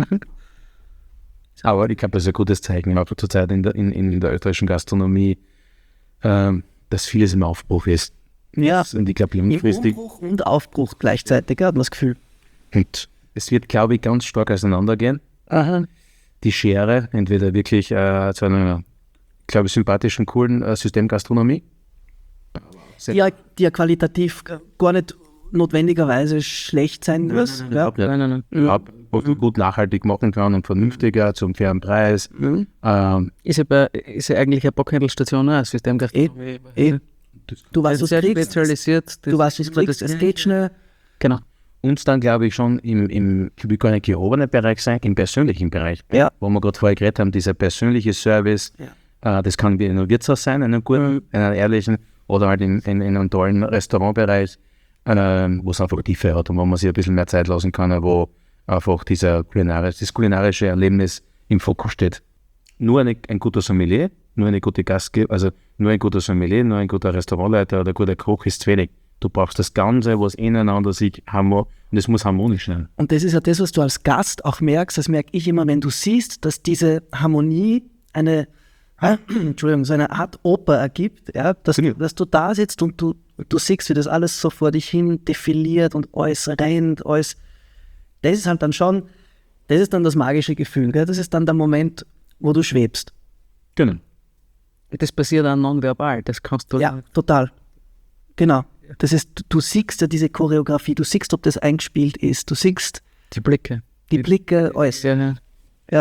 Aber ich glaube, das ist ein gutes Zeichen, auch zur Zeit in der, in, in der österreichischen Gastronomie, ähm, dass vieles im Aufbruch ist. Ja, und ich glaube, langfristig. Im Umbruch und Aufbruch gleichzeitig, hat man das Gefühl. Und es wird, glaube ich, ganz stark auseinandergehen. Aha. die Schere, entweder wirklich äh, zu einer, glaube ich, sympathischen, coolen äh, Systemgastronomie. Die ja, die ja qualitativ gar nicht notwendigerweise schlecht sein muss. Nein, nein, ja. nein, nein, Nein, nein, nein. Ja, was man gut nachhaltig machen kann und vernünftiger, zum fairen Preis. Mhm. Ähm, Ist ja, bei, ist ja eigentlich eine Bockhändelstation, ein Systemgastronomie. Eh. Du weißt, was sehr du kriegst. spezialisiert. Du weißt, was du kriegst. Es geht schnell. Genau. und dann glaube ich schon im, im ich will gar nicht gehobenen Bereich sein, im persönlichen Bereich, Ja. wo wir gerade vorher geredet haben, dieser persönliche Service, Ja. äh, das kann wie in einem Wirtshaus sein, in einem guten, in einem ehrlichen, oder halt in, in, in einem tollen Restaurantbereich, äh, wo es einfach Tiefe hat und wo man sich ein bisschen mehr Zeit lassen kann, wo einfach dieser kulinarische, das kulinarische Erlebnis im Fokus steht. Nur eine, ein guter Sommelier, nur eine gute Gastgeber, also nur ein guter Sommelier, nur ein guter Restaurantleiter oder ein guter Koch ist zu wenig. Du brauchst das Ganze, was ineinander sich harmonisch, und es muss harmonisch sein. Und das ist ja das, was du als Gast auch merkst, das merke ich immer, wenn du siehst, dass diese Harmonie eine, äh, Entschuldigung, so eine Art Oper ergibt, ja, dass, Ja. dass du da sitzt und du, du siehst, wie das alles so vor dich hin defiliert und alles rennt, alles. Das ist halt dann schon, das ist dann das magische Gefühl, gell? Das ist dann der Moment, wo du schwebst. Genau. Das passiert auch nonverbal, das kannst du... Ja, total. Genau. Das ist, du, du siehst ja diese Choreografie, du siehst, ob das eingespielt ist, du siehst Die Blicke. die Blicke, alles. Ja, ja. Ja.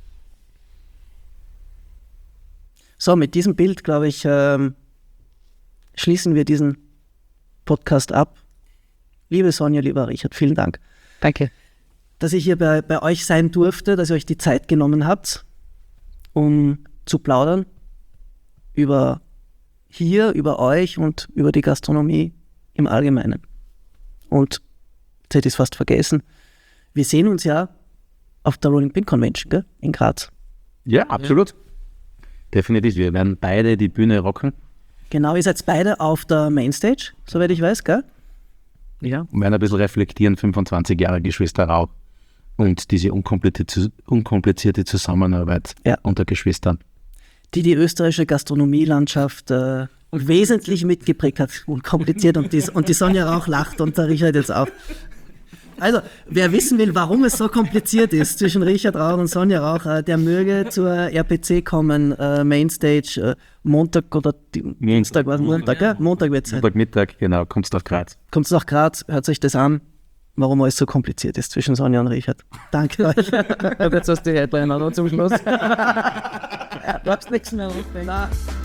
So, mit diesem Bild, glaube ich, ähm, schließen wir diesen Podcast ab. Liebe Sonja, lieber Richard, vielen Dank, Danke. dass ich hier bei, bei euch sein durfte, dass ihr euch die Zeit genommen habt, um zu plaudern über hier, über euch und über die Gastronomie im Allgemeinen. Und jetzt hätte ich es fast vergessen, wir sehen uns ja auf der Rolling Pin Convention, gell? In Graz. Ja, absolut. Definitiv. Wir werden beide die Bühne rocken Genau, ihr seid beide auf der Mainstage, soweit ich weiß, gell? Ja. und werden ein bisschen reflektieren, fünfundzwanzig Jahre Geschwister Rau und diese unkomplizierte, unkomplizierte Zusammenarbeit Ja. unter Geschwistern. Die die österreichische Gastronomielandschaft äh, wesentlich mitgeprägt hat. Unkompliziert und die, und die Sonja Rauch lacht und der Richard jetzt auch. Also, wer wissen will, warum es so kompliziert ist zwischen Richard Rauch und Sonja Rauch, äh, der möge zur R P C kommen, äh, Mainstage, äh, Montag oder die, Dienstag, was? Montag, gell? Montag wird es sein. Montagmittag, genau, kommst auf Graz. Kommt nach Graz, hört euch das an, warum alles so kompliziert ist zwischen Sonja und Richard. Danke euch. Jetzt hast du die Headliner noch zum Schluss. Du hast nichts mehr aufhängen.